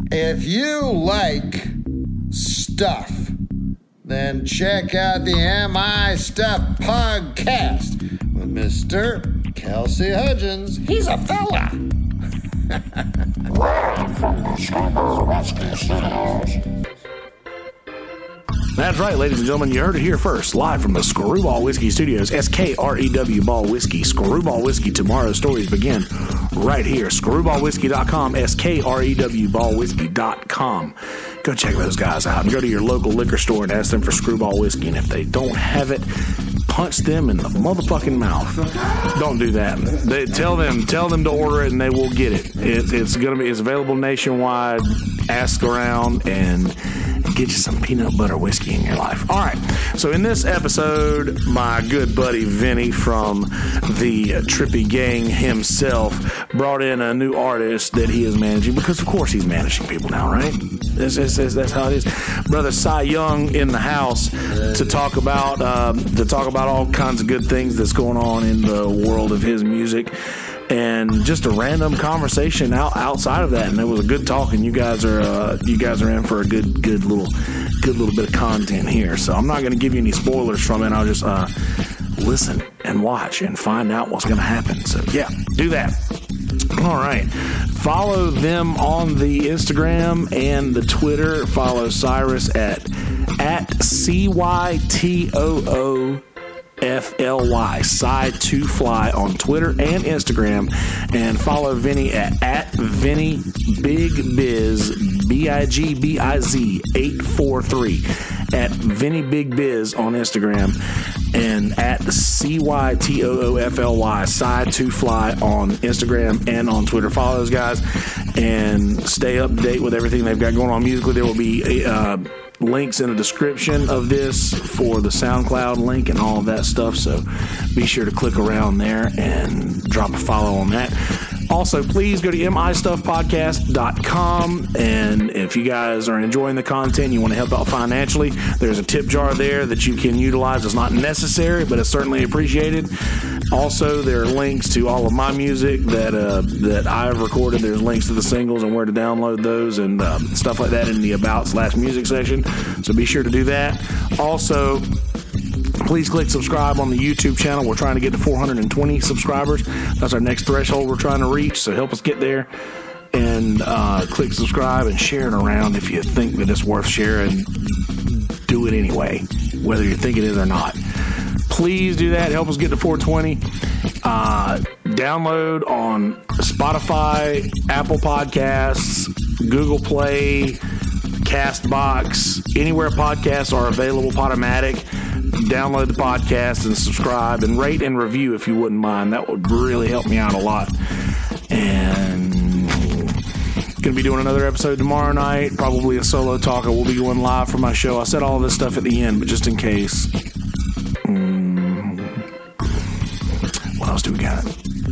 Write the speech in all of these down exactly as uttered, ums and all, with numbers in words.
If you like stuff, then check out the Am I Stuff podcast with Mister Kelsey Hudgens. He's a fella. Live from the Screwball Whiskey Studios. That's right, ladies and gentlemen. You heard it here first. Live from the Screwball Whiskey Studios. S K R E W Ball Whiskey. Screwball Whiskey. Tomorrow's stories begin right here. Screwball Whiskey dot com. S K R E W Ball Whiskey dot com. Go check those guys out. And go to your local liquor store and ask them for Screwball Whiskey. And if they don't have it, punch them in the motherfucking mouth. Don't do that. They, tell them tell them to order it and they will get it. it it's gonna be it's available nationwide. Ask around and get you some peanut butter whiskey in your life. All right. So in this episode, my good buddy Vinny from the Trippy Gang himself brought in a new artist that he is managing because, of course, he's managing people now, right? That's, that's, that's how it is. Brother Cy Young in the house to talk about um, to talk about all kinds of good things that's going on in the world of his music. And just a random conversation out, outside of that, and it was a good talk. And you guys are uh, you guys are in for a good good little good little bit of content here. So I'm not going to give you any spoilers from it. I'll just uh, listen and watch and find out what's going to happen. So yeah, do that. All right, follow them on the Instagram and the Twitter. Follow Cyrus at at C Y T O O. F L Y, Cy to Fly on Twitter and Instagram, and follow Vinny at, at Vinny Big Biz, B I G B I Z eight four three, at Vinny Big Biz on Instagram, and at C Y T O O F L Y, Cy to Fly on Instagram and on Twitter. Follow those guys and stay up to date with everything they've got going on musically. There will be uh, links in the description of this for the SoundCloud link and all of that stuff, so be sure to click around there and drop a follow on that. Also, please go to M I Stuff Podcast dot com, and if you guys are enjoying the content, you want to help out financially, there's a tip jar there that you can utilize. It's not necessary, but it's certainly appreciated. Also, there are links to all of my music that uh, that I've recorded. There's links to the singles and where to download those and um, stuff like that in the About slash Music section, so be sure to do that. Also, please click subscribe on the YouTube channel. We're trying to get to four hundred twenty subscribers. That's our next threshold we're trying to reach, so help us get there. And uh, click subscribe and share it around if you think that it's worth sharing. Do it anyway, whether you think it is or not. Please do that. Help us get to four twenty. Uh, download on Spotify, Apple Podcasts, Google Play, Castbox, anywhere podcasts are available, Podomatic. Download the podcast and subscribe and rate and review if you wouldn't mind. That would really help me out a lot. And going to be doing another episode tomorrow night, probably a solo talk. I will be going live for my show. I said all this stuff at the end, but just in case. Um, what else do we got?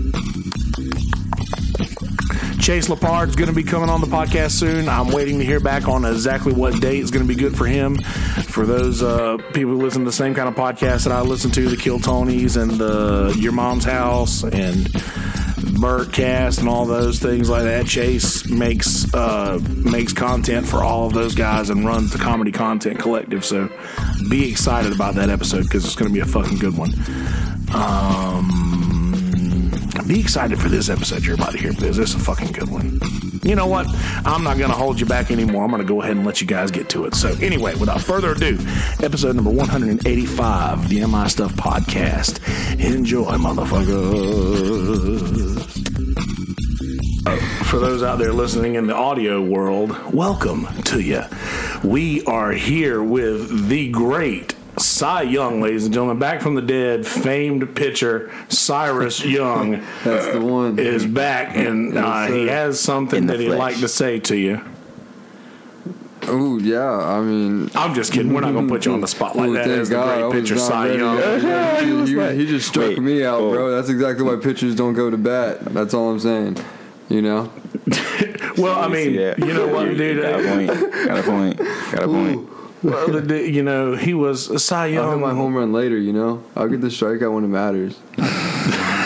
Chase Lepard is going to be coming on the podcast soon. I'm waiting to hear back on exactly what date is going to be good for him. For those uh, people who listen to the same kind of podcast that I listen to, the Kill Tonys and the Your Mom's House and Birdcast and all those things like that. Chase makes uh, makes content for all of those guys and runs the Comedy Content Collective. So be excited about that episode because it's going to be a fucking good one. Um... Be excited for this episode you're about to hear because it's a fucking good one. You know what? I'm not going to hold you back anymore. I'm going to go ahead and let you guys get to it. So anyway, without further ado, episode number one eighty-five of the M I Stuff Podcast. Enjoy, motherfuckers. For those out there listening in the audio world, welcome to you. We are here with the great Cy Young, ladies and gentlemen, back from the dead, famed pitcher Cyrus Young. That's the one. Is back, and uh, he has something that he'd like to say to you. Oh yeah, I mean, I'm just kidding. We're not going to put you on the spot like oh, that. As the God, great pitcher Cy ready. Young. Yeah, he, he, like, he just struck wait, me out, oh. bro. That's exactly why pitchers don't go to bat. That's all I'm saying. You know. Well, I mean, yeah. you know what, dude? Got a point. Got a point. Got a point. Well, the, you know, he was a Cy Young. I'll hit my home run later, you know. I'll get the strikeout when it matters.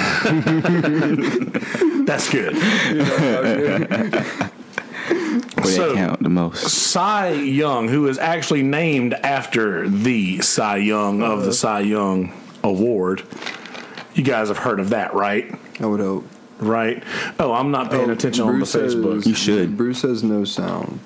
That's good. But So, count the most. Cy Young, who is actually named after the Cy Young of the Cy Young Award. You guys have heard of that, right? I would hope. Right? Oh, I'm not paying Oh, attention Bruce on the says- Facebook. You should. Bruce has no sound.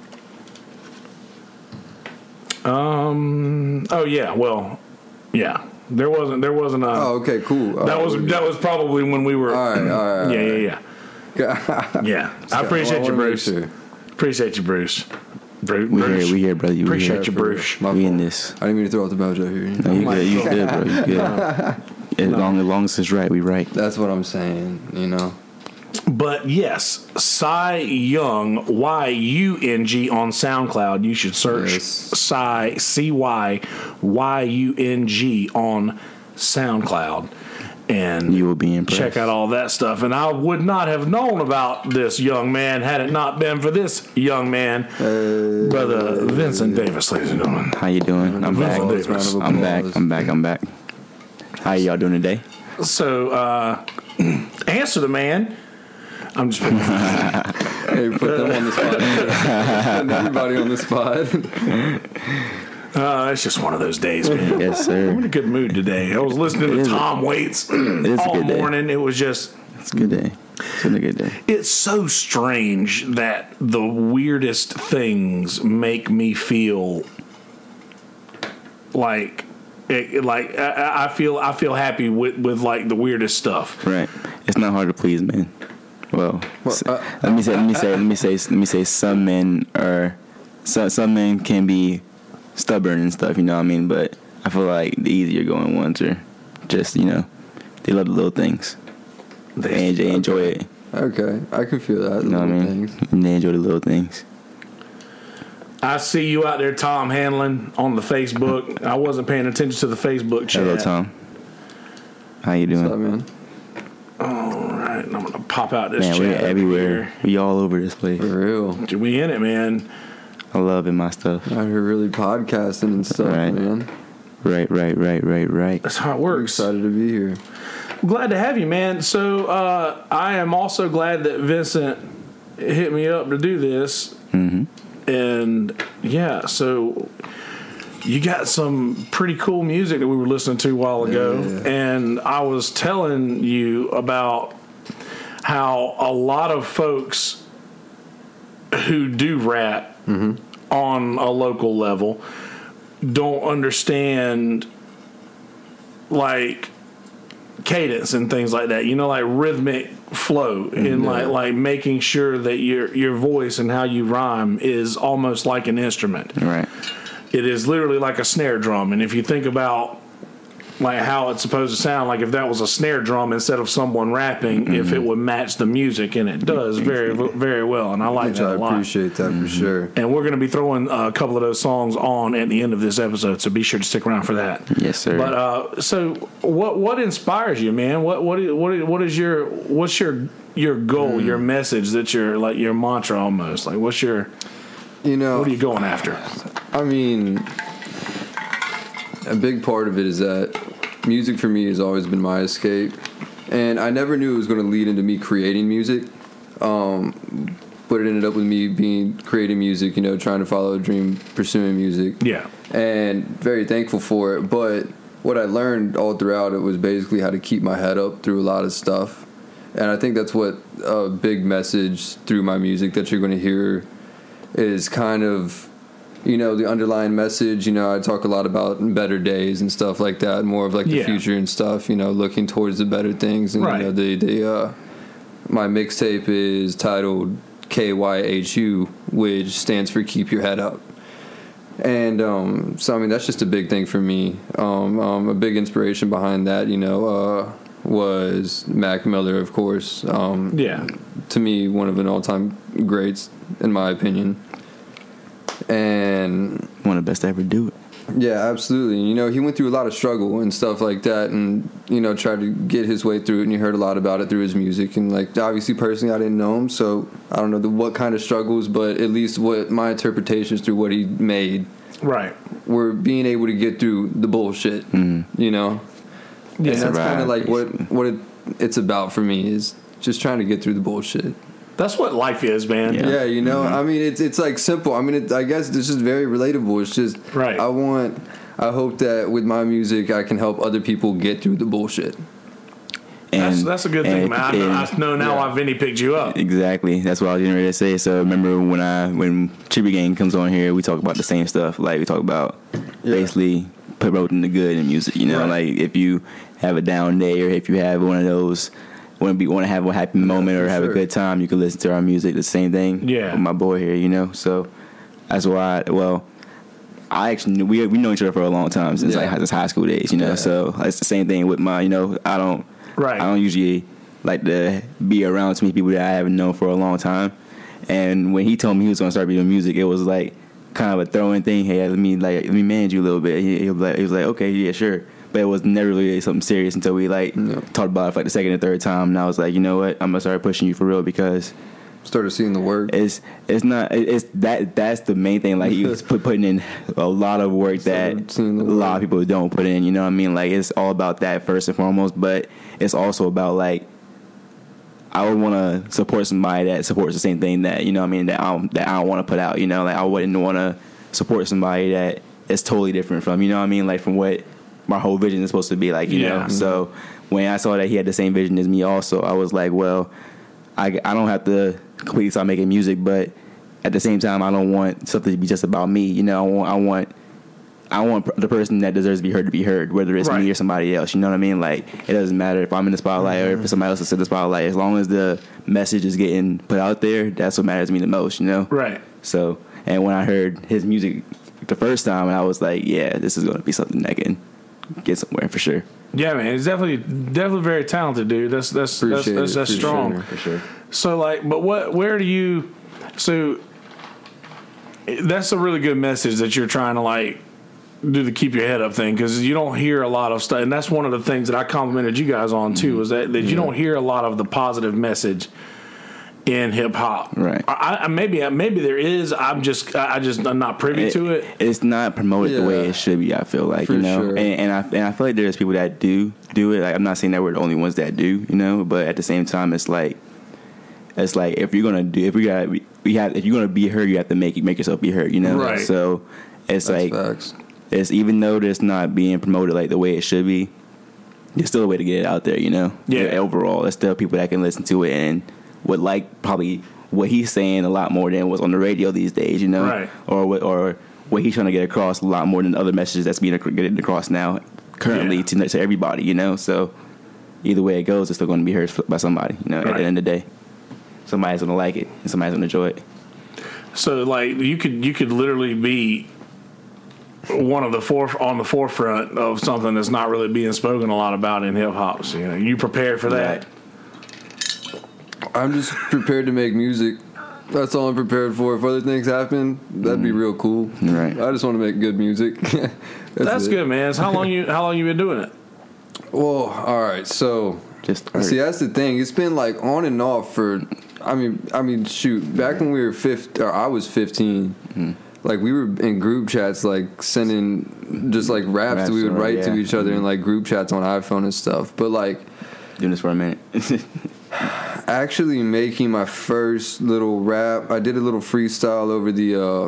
Um. Oh yeah. Well, yeah. There wasn't. There wasn't a. Oh, okay, cool. That Oh, was that was probably when we were. All right, all right. Yeah, yeah, yeah. Yeah. I appreciate Well, I you, wanna make Bruce. sure. Appreciate you, Bruce. Bruce. We Bruce. here, we here, brother. We Appreciate here. you, Bruce. My We in fault. this. I didn't mean to throw out the mojo here. No, you good. You good, bro. You good. As long as long as it's right, we right. That's what I'm saying, you know. But yes, Cy Young, Y U N G on SoundCloud. You should search Yes. Cy, C Y Y U N G on SoundCloud. And You will be impressed. check out all that stuff. And I would not have known about this young man had it not been for this young man, Brother Vincent Davis, ladies and gentlemen. How you doing? I'm back. Applause, round of I'm back. applause. I'm back. I'm back. How y'all doing today? So, uh, answer the man. I'm just picking. Hey, put them on the spot. Putting everybody on the spot. Uh, it's just one of those days, man. Yes, I'm in sir. a good mood today. I was listening It to is a- Tom Waits It is a all good day. morning. It was just, It's a good day. It's been a good day. it's so strange that the weirdest things make me feel like, it, like I, I feel, I feel happy with, with like the weirdest stuff. Right. It's not hard to please, man. Well, s- uh, let me say, let me say, let me say, let me say, some men are, some some men can be stubborn and stuff. You know what I mean? But I feel like the easier going ones are just, you know, they love the little things They- and they enjoy it. Okay, I can feel that. You know what I little mean? things. And they enjoy the little things. I see you out there, Tom Hanlon, on the Facebook. I wasn't paying attention to the Facebook chat. Hello, Tom. How you What's up, doing? man? All right, and I'm gonna pop out this Man, chat. we're over everywhere. here. We all over this place. For real. Dude, we in it, man. I love it, my stuff. Out here really podcasting and stuff, Right. man. Right, right, right, right, right. That's how it I'm works. excited to be here. Glad to have you, man. So uh, I am also glad that Vincent hit me up to do this. Mm-hmm. And yeah, so you got some pretty cool music that we were listening to a while ago. Yeah. And I was telling you about how a lot of folks who do rap on a local level don't understand like cadence and things like that, you know, like rhythmic flow and Yeah. like like making sure that your your voice and how you rhyme is almost like an instrument. Right. It is literally like a snare drum. And if you think about like how it's supposed to sound, like if that was a snare drum instead of someone rapping, Mm-hmm. if it would match the music, and it does very very well, and I like Which that I a lot. appreciate that for sure. And we're going to be throwing a couple of those songs on at the end of this episode, so be sure to stick around for that. Yes, sir. But uh, so what what inspires you, man? What what what what is your what's your your goal, Hmm. your message that you're like your mantra almost? Like what's your You know, what are you going after? I mean, a big part of it is that music for me has always been my escape, and I never knew it was going to lead into me creating music. Um, but it ended up with me being creating music, you know, trying to follow a dream, pursuing music. Yeah. And very thankful for it. But what I learned all throughout it was basically how to keep my head up through a lot of stuff. And I think that's what a big message through my music that you're going to hear is kind of, you know, the underlying message. You know, I talk a lot about better days and stuff like that, more of like the Yeah. future and stuff, you know, looking towards the better things. And, Right. you know, the, the, uh, my mixtape is titled K Y H U, which stands for Keep Your Head Up. And um, so, I mean, that's just a big thing for me. Um, um, a big inspiration behind that, you know, uh, was Mac Miller, of course. Um, Yeah. To me, one of an all-time greats, in my opinion. And One of the best to ever do it. yeah, absolutely. You know, he went through a lot of struggle and stuff like that, and you know, tried to get his way through it. And you heard a lot about it through his music. And like, obviously, personally, I didn't know him, so I don't know the, what kind of struggles, but at least what my interpretations through what he made Right. were being able to get through the bullshit. You know, and that's kind of like what what it, it's about for me is just trying to get through the bullshit. That's what life is, man. Yeah. Yeah, you know, Mm-hmm. I mean, it's it's like simple. I mean, it, I guess it's just very relatable. It's just, Right. I want, I hope that with my music, I can help other people get through the bullshit. That's, And- that's a good thing, and- man. I know, and- I know now Yeah. why Vinny picked you up. Exactly. That's what I was getting ready to say. So remember when I when Chippy Gang comes on here, we talk about the same stuff. Like we talk about Yeah. basically promoting the good in music. You know, Right. like if you have a down day or if you have one of those want to be want to have a happy moment or for have sure. a good time, you can listen to our music. The same thing. Yeah. With my boy here. You know, so that's why. I, well. I actually knew, we we know each other for a long time since Yeah. like since high school days, you know. Yeah. So it's the same thing with my, you know. I don't, Right. I don't usually like to be around too many people that I haven't known for a long time. And when he told me he was gonna start doing music, it was like kind of a throw-in thing. Hey, let me like let me manage you a little bit. He, he was like, he was like, okay, yeah, sure. But it was never really something serious until we like No. talked about it for like the second or third time. And I was like, you know what, I'm gonna start pushing you for real because. Started seeing the work. It's it's not it's that that's the main thing. Like he was put, putting in a lot of work that Started seeing a the lot work. of people don't put in. You know what I mean? Like it's all about that first and foremost, but it's also about like I would want to support somebody that supports the same thing that you know what I mean that I don't, that I don't want to put out. You know, like I wouldn't want to support somebody that is totally different from you know what I mean, like from what my whole vision is supposed to be like. You Yeah. know, so when I saw that he had the same vision as me, also I was like, well. I, I don't have to completely stop making music, but at the same time, I don't want something to be just about me. You know, I want I want I want the person that deserves to be heard to be heard, whether it's Right. me or somebody else. You know what I mean? Like it doesn't matter if I'm in the spotlight or if somebody else is in the spotlight. As long as the message is getting put out there, that's what matters to me the most. You know? Right. So, and when I heard his music the first time, I was like, yeah, this is going to be something that can get somewhere for sure. Yeah, man. He's definitely definitely very talented, dude. That's that's that's, Appreciate that's, it, that's for strong. sure. For sure. So like, but what? Where do you? So that's a really good message that you're trying to like do the keep your head up thing because you don't hear a lot of stuff, and that's one of the things that I complimented you guys on too. Was that that you don't hear a lot of the positive message in hip hop. Right. I, I maybe maybe there is. I'm just I I just I'm not privy to it. It's not promoted the way Yeah. it should be. I feel like For you know, sure. and, and I and I feel like there's people that do do it. Like I'm not saying that we're the only ones that do, you know, but at the same time, it's like it's like if you're gonna do if we got we, we have if you're gonna be heard, you have to make make yourself be heard, you know. Right. So it's That's like facts. it's even though it's not being promoted like the way it should be, there's still a way to get it out there, you know. Yeah. Overall, there's still people that can listen to it and would like probably what he's saying a lot more than what's on the radio these days, you know, Right. or what or what he's trying to get across a lot more than other messages that's being ac- getting across now currently Yeah. to to everybody, you know. So either way it goes, it's still going to be heard by somebody, you know. At Right. the end of the day, somebody's going to like it and somebody's going to enjoy it. So like you could you could literally be one of the foref- on the forefront of something that's not really being spoken a lot about in hip hop. So, you know, you prepared for that. I'm just prepared to make music. That's all I'm prepared for. If other things happen, that'd be real cool. Right. I just want to make good music. That's, That's it. good, man. So how long you how long you been doing it? Well, all right. So, Just see, that's the thing. It's been like on and off for. I mean, I mean, shoot. Back when we were fifteen, or I was fifteen. Mm-hmm. Like we were in group chats, like sending just like raps, Raps that we would or- write to yeah. each other in Mhm. like group chats on iPhone and stuff. But like doing this for a minute. actually making my first little rap, I did a little freestyle over the uh,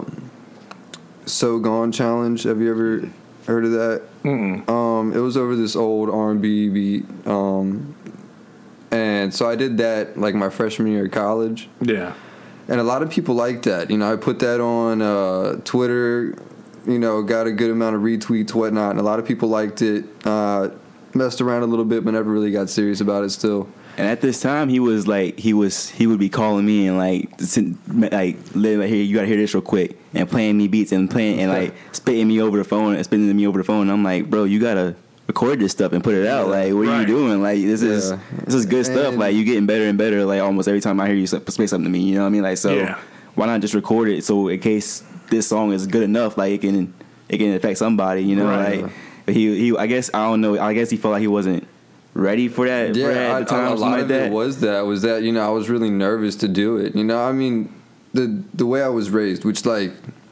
So Gone challenge. Have you ever heard of that? Mm-mm. Um, it was over this old R and B beat, um, and so I did that like my freshman year of college. Yeah. And a lot of people liked that. You know, I put that on uh, Twitter, you know, got a good amount of retweets, whatnot, and a lot of people liked it. Uh, messed around a little bit, but never really got serious about it still. And at this time, he was like, he was, he would be calling me and like, send- like, live like, here, you gotta hear this real quick, and playing me beats and playing and like spitting me over the phone and spitting me over the phone. And I'm like, bro, you gotta record this stuff and put it out. Like, what are Right. you doing? Like, this is Yeah. this is good stuff. And- Like, you getting better and better. Like, almost every time I hear you say something to me, you know what I mean? Like, so Yeah. why not just record it? So in case this song is good enough, like it can it can affect somebody, you know? Right. Like, but he he, I guess I don't know. I guess he felt like he wasn't ready for that. Yeah, for that I, at the time, a something lot like of that. it was that was that you know I was really nervous to do it. You know, I mean, the the way I was raised, which like,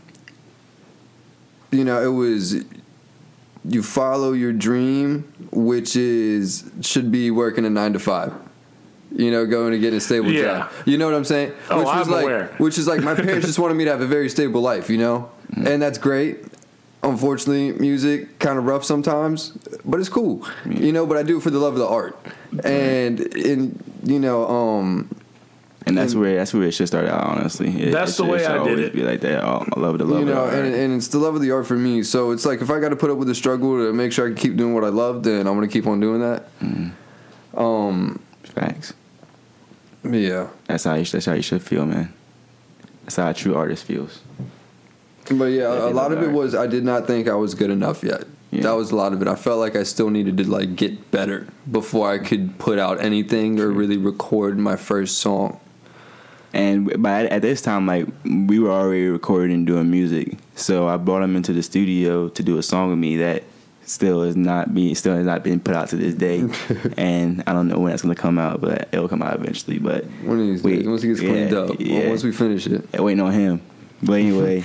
you know, it was you follow your dream, which is should be working a nine to five. You know, going to get a stable Yeah. job. You know what I'm saying? Oh, which was I'm like, aware. Which is like my parents just wanted me to have a very stable life, you know? Mm-hmm. And that's great. Unfortunately, music kind of rough sometimes, but it's cool. You know, but I do it for the love of the art. And in you know, um And that's And- where that's where it should start out. Honestly, it, That's it the should- way it should I did always it. Be like that. Oh, I love the love you know, of the art. and, and it's the love of the art for me. So it's like if I got to put up with the struggle to make sure I can keep doing what I love, then I'm gonna keep on doing that. Mm-hmm. Um, Facts. yeah. That's how you. That's how you should feel, man. That's how a true artist feels. But yeah, Yeah, a they lot love of it art. was I did not think I was good enough yet. Yeah. That was a lot of it. I felt like I still needed to like get better before I could put out anything or really record my first song. And by at this time, like we were already recording and doing music, so I brought him into the studio to do a song with me that still is not being still has not been put out to this day. And I don't know when it's gonna come out, but it'll come out eventually. But One of these we- days, once it gets cleaned yeah, up, yeah. once we finish it, waiting on him. But anyway,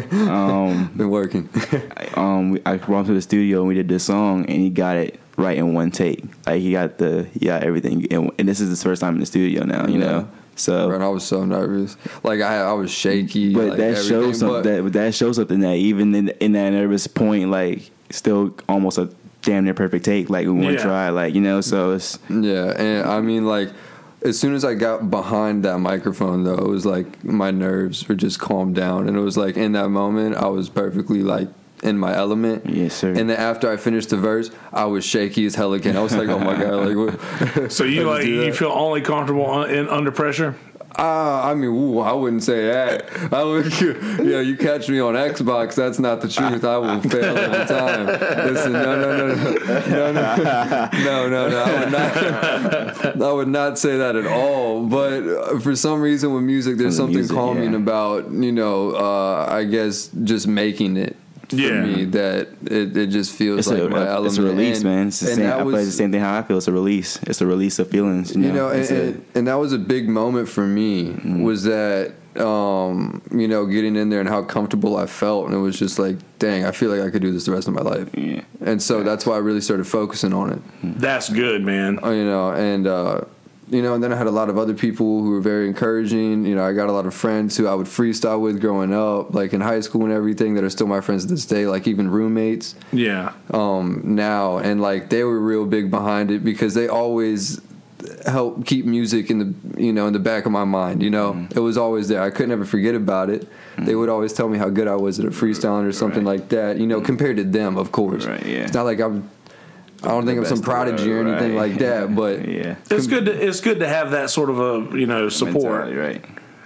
um, been working. um, we, I brought him to the studio and we did this song, and he got it right in one take. Like he got the he got everything, and, and this is his first time in the studio now. You Yeah. know, so. And I was so nervous, like I I was shaky. But like, that everything, shows something. but- That that shows something that even in in that nervous point, like still almost a damn near perfect take. Like we one Yeah. try, like you know. So it's Yeah, and I mean, like, as soon as I got behind that microphone, though, it was like my nerves were just calmed down, and it was like in that moment, I was perfectly like in my element. yes, sir. And then after I finished the verse, I was shaky as hell again. I was like, "Oh my god!" Like, what? So you I just like do you that. feel only comfortable un, in, under pressure? Ah, I mean, ooh, I wouldn't say that. I would, yeah, you catch me on Xbox, that's not the truth. I will fail every time. Listen, no, no, no, no, no, no, no, no, no. I would not. I would not say that at all. But uh, for some reason, with music, there's From the something music, calming yeah. about, you know, uh, I guess just making it. For Yeah. me, that it, it just feels it's, like a, my element. it's a release, and, man. It's the and same. that I feel like was- the same thing how I feel. It's a release. It's a release of feelings. You know, you know, and, It's a- and, and that was a big moment for me. Mm-hmm. Was that um, you know, getting in there and how comfortable I felt, and it was just like, dang, I feel like I could do this the rest of my life. yeah. And so that's why I really started focusing on it. That's good, man. Uh, You know, and uh, you know, and then I had a lot of other people who were very encouraging. You know, I got a lot of friends who I would freestyle with growing up, like in high school and everything, that are still my friends to this day, like even roommates Yeah. um, now, and like they were real big behind it because they always help keep music in the you know in the back of my mind. You know, Mm-hmm. it was always there. I could never forget about it. They would always tell me how good I was at a freestyling or something Right. like that. You know, compared to them, of course. Right, yeah. It's not like I'm. I don't think I'm some best, prodigy or anything right. like that, but yeah. It's good to it's good to have that sort of a you know support. Mentality, right.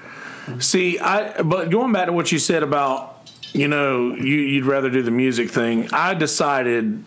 See, I but going back to what you said about you know you you'd rather do the music thing. I decided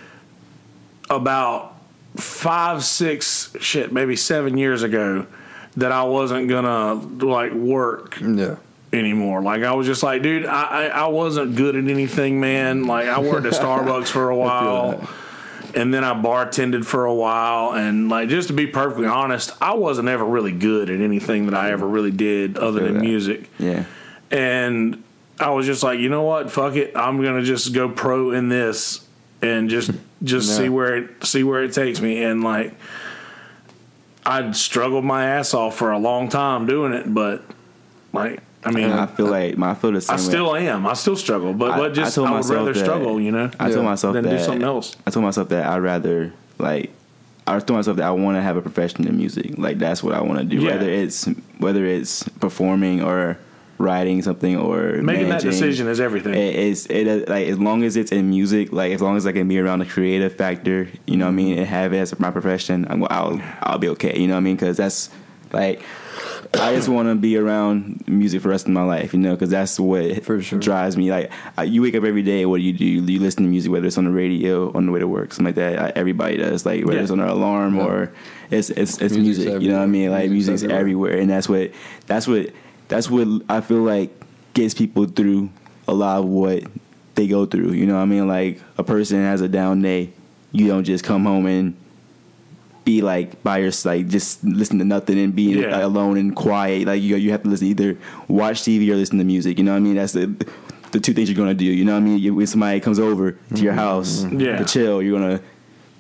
about five, six, shit, maybe seven years ago that I wasn't gonna like work yeah. anymore. Like I was just like, dude, I I, I wasn't good at anything, man. Like I worked at Starbucks for a while. And then I bartended for a while, and like just to be perfectly honest, I wasn't ever really good at anything that I ever really did other feel than that. music. Yeah. And I was just like, you know what, fuck it, I'm gonna just go pro in this and just just No. see where it see where it takes me. And like, I struggled my ass off for a long time doing it, but like, I mean, I feel like my I feel the same. I way. still am. I still struggle, but I- but I just told I, would myself rather that- struggle, you know, I told Yeah. myself than that do something else. I told myself that I'd rather like I told myself that I want to have a profession in music. Like that's what I want to do. Yeah. Whether it's whether it's performing or writing something or Making that managing, decision is everything. It, it's it like as long as it's in music, like as long as I can be around the creative factor, you know what I mean, and have it as my profession, I'm, I'll I'll be okay. You know what I mean? Because that's like. I just want to be around music for the rest of my life, you know, because that's what For sure. drives me. Like, I, you wake up every day, what do you do? You listen to music, whether it's on the radio, on the way to work, something like that. I, everybody does, like whether Yeah. it's on their alarm Yeah. or it's it's it's Music's music. You know what I mean? Like Music's music's everywhere. everywhere, and that's what that's what that's what I feel like gets people through a lot of what they go through. You know what I mean? Like a person has a down day, you don't just come home and be like by your like just listen to nothing and be Yeah. alone and quiet. Like you you have to listen either watch T V or listen to music. You know what I mean? That's the the two things you're gonna do. You know what I mean? You, when somebody comes over to your house Yeah. to chill, you're gonna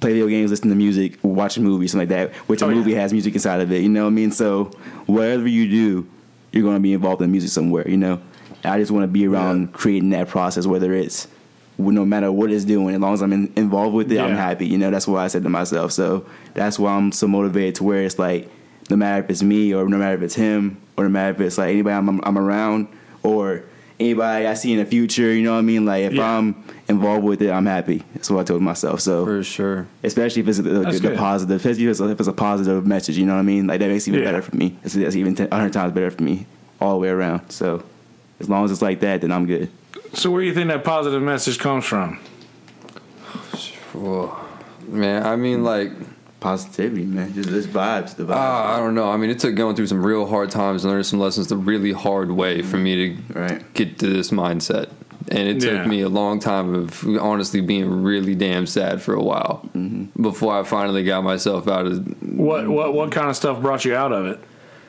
play video games, listen to music, watch a movie, something like that, which Oh, a movie yeah. has music inside of it, you know what I mean? So whatever you do, you're going to be involved in music somewhere, you know? And I just want to be around Yeah. creating that process, whether it's, no matter what it's doing, as long as I'm in, involved with it, I'm Yeah. happy, you know? That's what I said to myself. So that's why I'm so motivated to where it's like, no matter if it's me or no matter if it's him or no matter if it's like anybody I'm, I'm around or anybody I see in the future, you know what I mean? Like if Yeah. I'm involved with it, I'm happy. That's what I told myself. So For sure. especially if it's a, the, That's the good. positive, especially if it's, a, if it's a positive message, you know what I mean? Like that makes it even Yeah. better for me. It's, it's even ten, a hundred times better for me all the way around. So as long as it's like that, then I'm good. So where do you think that positive message comes from? Whoa. Man, I mean, like, Positivity, man. Just this vibes, the vibes. uh, I don't know. I mean, it took going through some real hard times and learning some lessons the really hard way for me to Right. get to this mindset. And it took Yeah. me a long time of honestly being really damn sad for a while Mm-hmm. before I finally got myself out of What what what kind of stuff brought you out of it?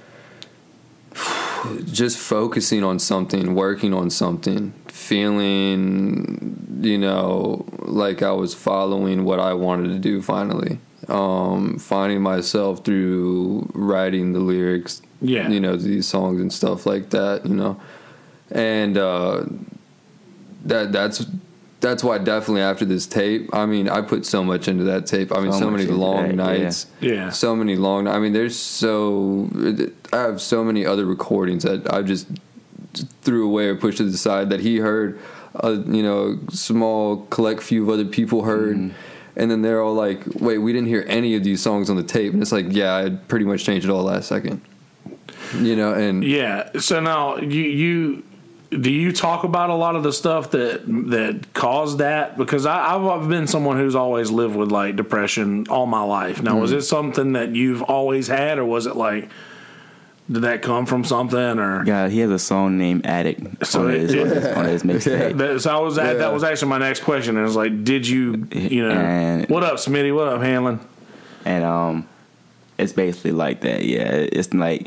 just focusing on something, working on something, feeling, you know, like I was following what I wanted to do finally. Um, finding myself through writing the lyrics, Yeah. you know, to these songs and stuff like that, you know. And uh, that that's that's why definitely after this tape, I mean, I put so much into that tape. I mean, So so, much many into long that, nights. yeah. So many long. I mean, there's so I have so many other recordings that I just threw away or pushed to the side that he heard. Uh, you know, small collect few of other people heard. Mm-hmm. And then they're all like, wait, we didn't hear any of these songs on the tape. And it's like, yeah, I pretty much changed it all last second. You know, and Yeah. So now you you do you talk about a lot of the stuff that that caused that? Because I, I've I've been someone who's always lived with like depression all my life. Now, Mm-hmm. was it something that you've always had, or was it like did that come from something? Or God, he has a song named "Addict" So on it- his, on his, on his mixtape. that, so I was Yeah. that was actually my next question. It was like, did you you know And- what up, Smitty? What up, Hanlon? And um, it's basically like that. Yeah, it's like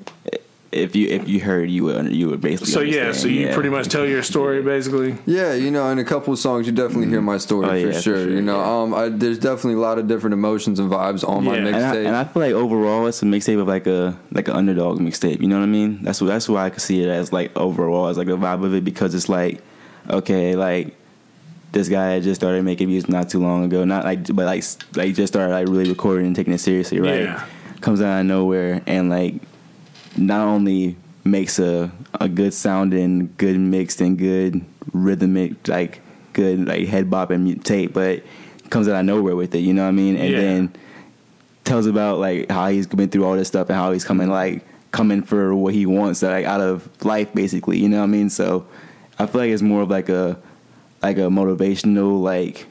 if you if you heard, you would you would basically. So yeah, understand, so you yeah. pretty much tell your story basically. yeah, you know, in a couple of songs, you definitely hear my story Oh, for, yeah, for sure. sure, You know, yeah. um, I, there's definitely a lot of different emotions and vibes on my Yeah. And I, mixtape. and I feel like overall, it's a mixtape of like a like an underdog mixtape. You know what I mean? That's what that's why I could see it as like overall as like the vibe of it, because it's like okay, like this guy just started making music not too long ago, not like but like like just started like really recording and taking it seriously, right? Yeah. Comes out of nowhere and like not only makes a a good sounding, good mixed and good rhythmic, like good like head bopping tape, but comes out of nowhere with it. You know what I mean? And Yeah. then tells about like how he's been through all this stuff and how he's coming like coming for what he wants like out of life, basically. You know what I mean? So I feel like it's more of like a like a motivational, like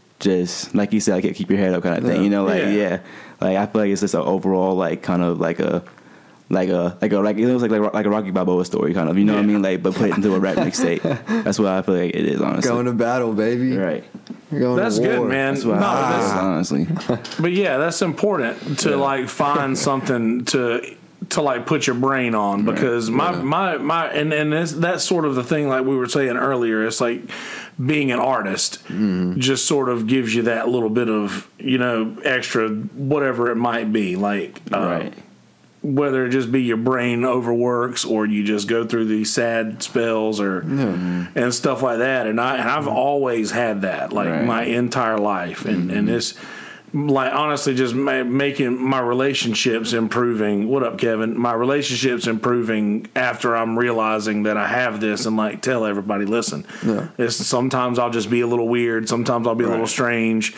just like you said, like keep your head up kind of thing. Yeah. You know, like Yeah. yeah. like I feel like it's just an overall like kind of like a like a like a like it was like like, like a Rocky Balboa story kind of. You know what I Yeah. mean? Like but put it into a rap mixtape. That's what I feel like it is, honestly. Going to battle, baby. Right. Going That's to war. good, man. That's what No, I that's- feel, honestly. But yeah, that's important to like find something to to like put your brain on, because my my my and and this, that's sort of the thing like we were saying earlier. It's like being an artist just sort of gives you that little bit of, you know, extra whatever it might be, like uh, Right. whether it just be your brain overworks or you just go through these sad spells or and stuff like that. And I and I've always had that like Right. my entire life, and and it's like honestly just ma- making my relationships improving. What up, Kevin? My relationships improving after I'm realizing that I have this, and like tell everybody, listen, Yeah. it's sometimes I'll just be a little weird, sometimes I'll be a little strange,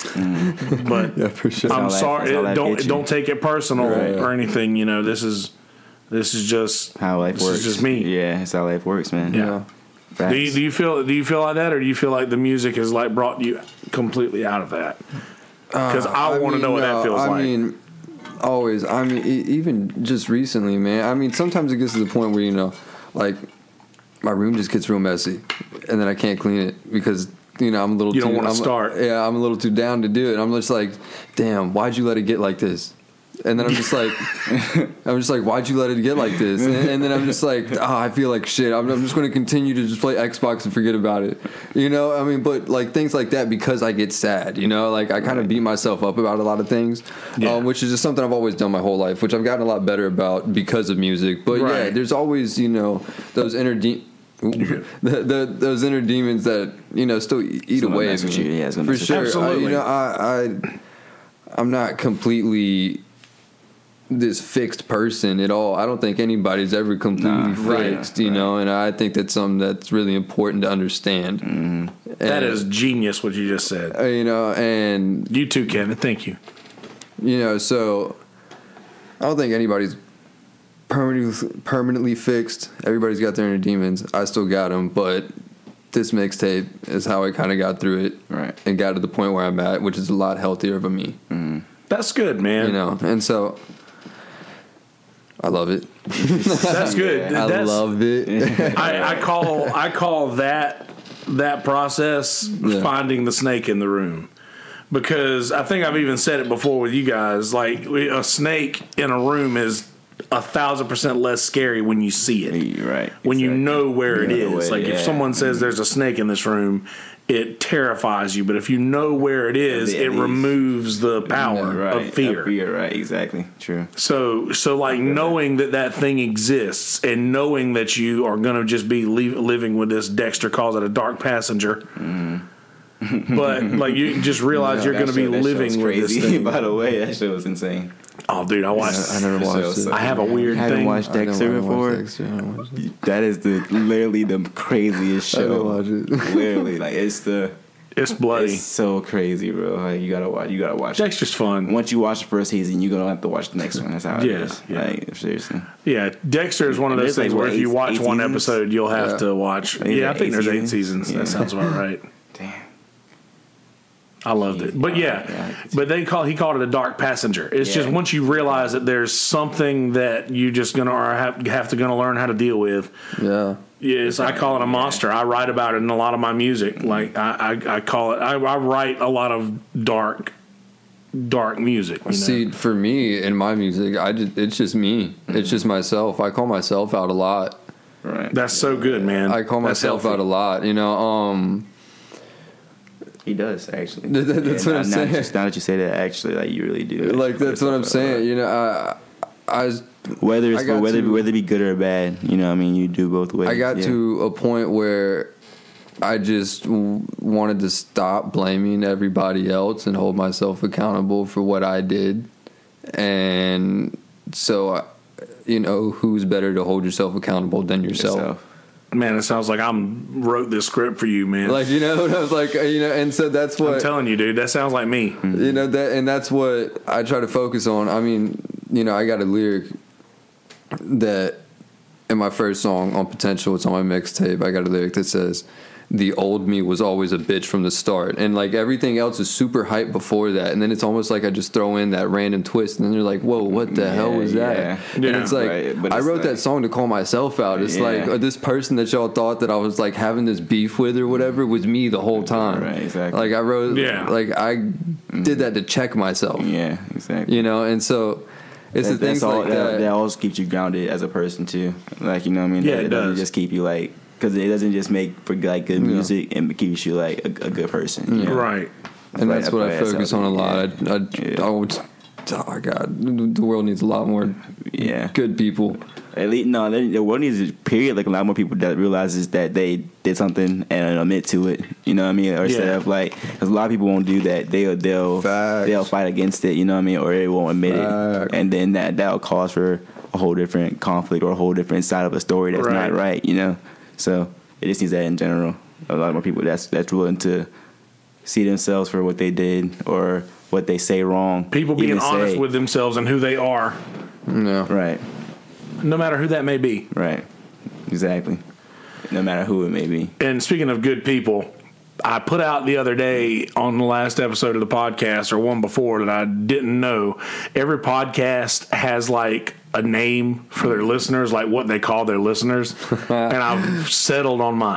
but Yeah, for sure. I'm That's all that- sorry. that's all that Don't hits you. don't take it personal Right. or anything. You know, this is this is just How life this works. is just me. Yeah, it's how life works, man. Yeah. Facts. Do you, do you feel do you feel like that, or do you feel like the music has like brought you completely out of that? Because I, want to mean, know what no, that feels I like. mean, always. I mean, e- even just recently, man. I mean, sometimes it gets to the point where, you know, like, my room just gets real messy, and then I can't clean it because, you know, I'm a little You too... don't wanna I'm- start. Yeah, I'm a little too down to do it. I'm just like, damn, why'd you let it get like this? And then I'm just like, I'm just like, why'd you let it get like this? And, and then I'm just like, oh, I feel like shit. I'm, I'm just going to continue to just play Xbox and forget about it. You know, I mean, but like things like that because I get sad, you know, like I kind of beat myself up about a lot of things, yeah. um, which is just something I've always done my whole life, which I've gotten a lot better about because of music. But right. yeah, there's always, you know, those inner de- the, the, those inner demons that, you know, still eat away at me. Yeah, for sure. Absolutely. I, you know, I, I, I'm not completely this fixed person at all. I don't think anybody's ever completely nah, fixed, right, you right. know, and I think that's something that's really important to understand. Mm-hmm. That is genius what you just said. Uh, you know, and you too, Kevin. Thank you. You know, so I don't think anybody's permanently permanently fixed. Everybody's got their inner demons. I still got them, but this mixtape is how I kind of got through it, right, and got to the point where I'm at, which is a lot healthier of a me. Mm-hmm. That's good, man. You know, and so I love it. That's good. I That's, love it. I, I call I call that that process Yeah. finding the snake in the room, because I think I've even said it before with you guys. Like a snake in a room is a thousand percent less scary when you see it. Right. When exactly. you know where it Yeah, is. way, Like yeah. if someone says there's a snake in this room, it terrifies you. But if you know where it is, At it least. removes the power right. of fear. Of fear, right? Exactly. True. So, so like knowing that that thing exists and knowing that you are going to just be li- living with this, Dexter calls it a dark passenger. Mm. But like you just realize Yeah, you're going that to be show- that living show's with crazy. this thing. By the way, that show was insane. Oh, dude, I watched. I never watched it. I have a weird You haven't thing. watched Dexter I never before? watched Dexter. I don't watch it. That is the literally the craziest I didn't show. watch it. Literally, like it's the It's bloody. it's so crazy, bro. Like you gotta watch. You gotta watch. it. Dexter's fun. Once you watch the first season, you're gonna have to watch the next one. That's how it Yeah, is. yeah. Like seriously. Yeah, Dexter is one of And those there's, things like, where what, if you eight- watch eight one seasons? episode, you'll have Yeah. to watch. Maybe Yeah, I like think eight there's eight seasons? seasons. Yeah. That sounds about right. Damn. I loved it. But yeah, Yeah. but they call he called it a dark passenger. It's Yeah. just once you realize that there's something that you just gonna or have, have to gonna learn how to deal with. Yeah. Yes, I call it a monster. I write about it in a lot of my music. Like I, I, I call it. I, I write a lot of dark, dark music. You know? See, for me in my music, I just, it's just me. It's just myself. I call myself out a lot. Right. That's so good, man. I call That's myself healthy. out a lot. You know, um, He does actually. That- that- that's what now, I'm now saying. That you, now that you say that, actually, like you really do. like that's what I'm saying. You know, I, I, was- Whether it's I got whether to- whether it be good or bad, you know, what I mean, you do both ways. I got yeah. to a point where I just w- wanted to stop blaming everybody else and hold myself accountable for what I did. And so, I, you know, who's better to hold yourself accountable than yourself? yourself. Man, it sounds like I wrote this script for you, man. Like, you know, I was like, you know, and so that's what I'm telling you, dude. That sounds like me. you know that, and that's what I try to focus on. I mean, you know, I got a lyric that in my first song on Potential, it's on my mixtape. I got a lyric that says, "The old me was always a bitch from the start," and like everything else is super hype before that, and then it's almost like I just throw in that random twist, and then you're like, "Whoa, what the Yeah, hell was that?" yeah. And Yeah. it's like Right, but I it's wrote like- that song to call myself out. It's Yeah. like uh, this person that y'all thought that I was like having this beef with or whatever was me the whole time. Right, exactly. Like I wrote, Yeah. like I did that to check myself. Yeah, exactly. You know, and so it's That- the things that's all, like that. that. That also keeps you grounded as a person too. Like you know what I mean? Yeah, that, it doesn't does. just keep you like because it doesn't just make for like good music and it keeps you like a, a good person. You know? Right. and that's Right, what I that's focus on a lot. healthy, I, I, Yeah. I would, oh my God, the world needs a lot more Yeah. good people. At least no, the the world needs period like a lot more people that realizes that they did something and admit to it. You know what I mean? Or instead Yeah. of like, because a lot of people won't do that. They'll they'll Facts. they'll fight against it. You know what I mean? Or they won't admit Facts. it, and then that that'll cause for a whole different conflict or a whole different side of a story that's Right. not right. You know? So it just needs that in general. A lot more people that's that's willing to see themselves for what they did or what they say wrong. People being Even honest say- with themselves and who they are, No, right. no matter who that may be. Right. Exactly. No matter who it may be. And speaking of good people, I put out the other day on the last episode of the podcast or one before that I didn't know. Every podcast has like a name for their listeners, like what they call their listeners. And I've settled on mine.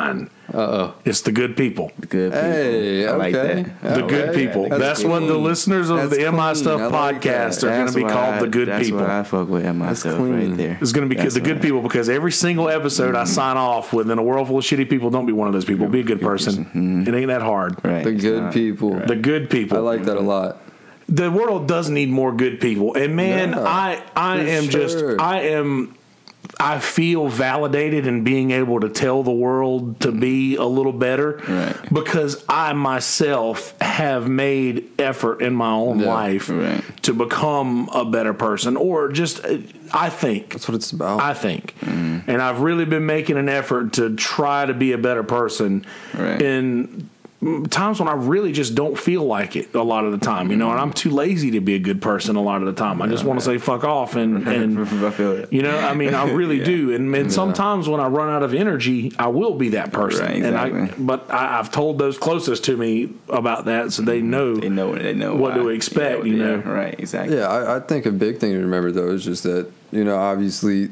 Uh-oh. It's the good people. The good people. Hey, I like okay. that. The All good right. people. That's, That's what the clean. listeners of That's the M I clean. Stuff I like podcast that. are going to be why called I- the good that's people. Why I fuck with myself clean. right there. It's going to be That's the good why. people because every single episode I sign off with in a world full of shitty people. Don't be one of those people. Be a good person. It ain't that hard. Right. The It's good not- people. right. The good people. I like that a lot. The world does need more good people. And man, Yeah, I I for am just sure. I am I feel validated in being able to tell the world to be a little better Right. because I myself have made effort in my own Yeah, life right. to become a better person, or just uh, I think That's what it's about. I think, Mm-hmm. and I've really been making an effort to try to be a better person Right. in times when I really just don't feel like it a lot of the time, you know, and I'm too lazy to be a good person a lot of the time. I just want to say fuck off and, and I feel it. you know, I mean, I really do. And, and sometimes when I run out of energy, I will be that person. Right, And I, exactly. but I, I've told those closest to me about that, so they know. They know. They know What why. to expect, Yeah, you yeah, know. Right. Exactly. Yeah, I, I think a big thing to remember though is just that, you know, obviously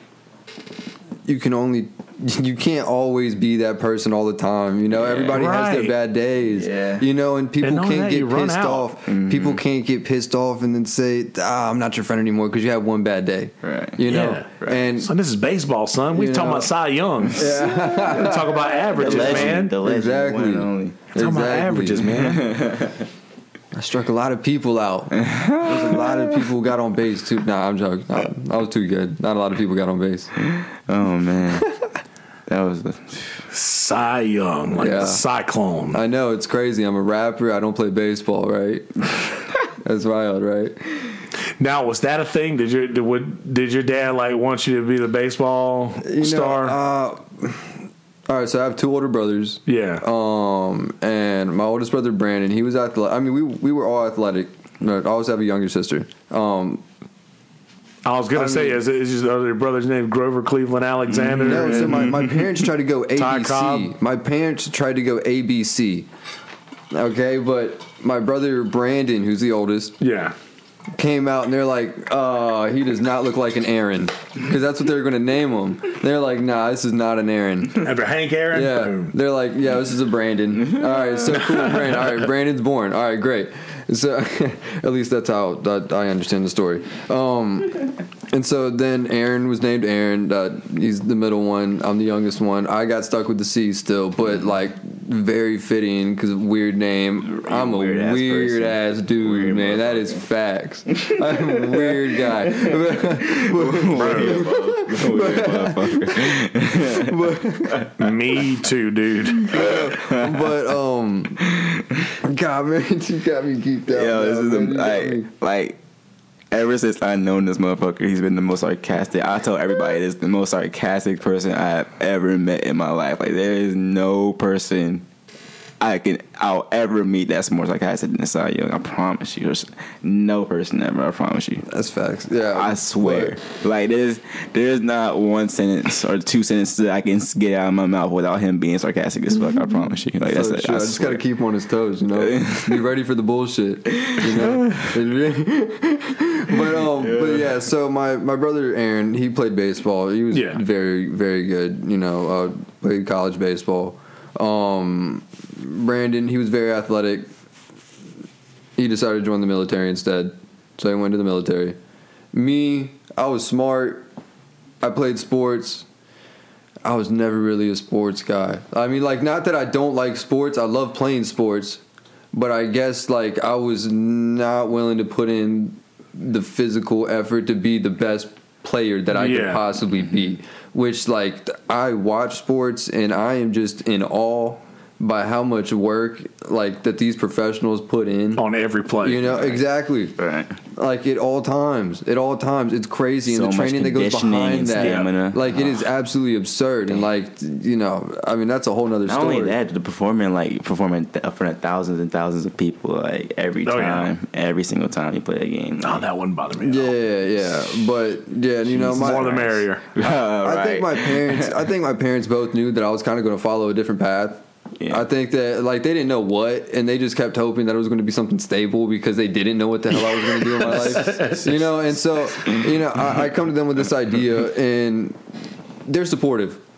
you can only you can't always be that person all the time. You know, everybody has Right. their bad days. Yeah. You know, and people And knowing can't that, you get run pissed out. off. Mm-hmm. People can't get pissed off and then say, "Ah, I'm not your friend anymore" because you had one bad day. Right. You know, Yeah. Right. and Son, this is baseball, son. We You talking know. about Cy Young. We talk about The averages, legend. man. The legend. Exactly. One and only. Talking about Exactly. averages, man. I struck a lot of people out. There's a lot of people who got on base too. Nah, I'm joking. I, I was too good. Not a lot of people got on base. Oh man. That was the. Cy Young, like Yeah. the cyclone. I know, it's crazy. I'm a rapper. I don't play baseball, right? That's wild, right? Now, was that a thing? Did your did, would, did your dad like want you to be the baseball You star? know, uh, all right, so I have two older brothers. yeah. Um, and my oldest brother Brandon, he was athletic. I mean, we we were all athletic. No, I always have a younger sister. Um, I was gonna I say, mean- is, is your other brot's name Grover Cleveland Alexander? no, so And- my, my parents tried to go Ty A B C. Cobb. My parents tried to go A B C. Okay, but my brother Brandon, who's the oldest, yeah. came out and they're like, uh, he does not look like an Aaron. Because that's what they were going to name him. They're like, nah, this is not an Aaron. After Hank Aaron. Yeah. Boom. They're like, yeah, this is a Brandon. All right, so cool, Brandon. All right, Brandon's born. All right, great. So at least that's how that I understand the story. Um, and so then Aaron was named Aaron. Uh, he's the middle one. I'm the youngest one. I got stuck with the C still, but like very fitting because weird name. I'm a Weird ass weird person. ass dude, Weird man. That is facts. I'm a weird guy. Me too, dude. But um, God, man, you got me geeked out. Yo, this now, is man. the, You got like, me- like, ever since I known this motherfucker, he's been the most sarcastic. I tell everybody this is the most sarcastic person I've ever met in my life. Like, there is no person I can I'll ever meet that's more sarcastic than Cy Young. I promise you. There's no person ever. I promise you. That's facts. Yeah, I swear. Like, there's there's not one sentence or two sentences that I can get out of my mouth without him being sarcastic as fuck. I promise you. Like, that's So it. true. I, just got to keep him on his toes, you know. Be ready for the bullshit, you know. but um, but yeah. So my my brother Aaron, he played baseball. He was Yeah. very very good. You know, uh, played college baseball. Um, Brandon, he was very athletic. He decided to join the military instead, so he went to the military. Me, I was smart. I played sports. I was never really a sports guy. I mean, like, not that I don't like sports. I love playing sports. But I guess, like, I was not willing to put in the physical effort to be the best player that I could Yeah. possibly be. Which, like, I watch sports and I am just in awe by how much work, like, that these professionals put in. On every play. You know, exactly. Right. Like, at all times. At all times. It's crazy. So and the much training that goes conditioning behind and that. stamina. Like, it is absolutely absurd. And, like, you know, I mean, that's a whole nother Not story. only that, the performing like performing th- in front of thousands and thousands of people like every Oh, yeah. time, every single time you play a game. Oh, Like, that wouldn't bother me. at all. Yeah, yeah. But, yeah, you know, Jesus my, More the merrier. I think my parents, I think my parents both knew that I was kind of going to follow a different path. Yeah. I think that, like, they didn't know what, and they just kept hoping that it was going to be something stable because they didn't know what the hell I was going to do in my life. You know, and so, you know, I, I come to them with this idea, and they're supportive.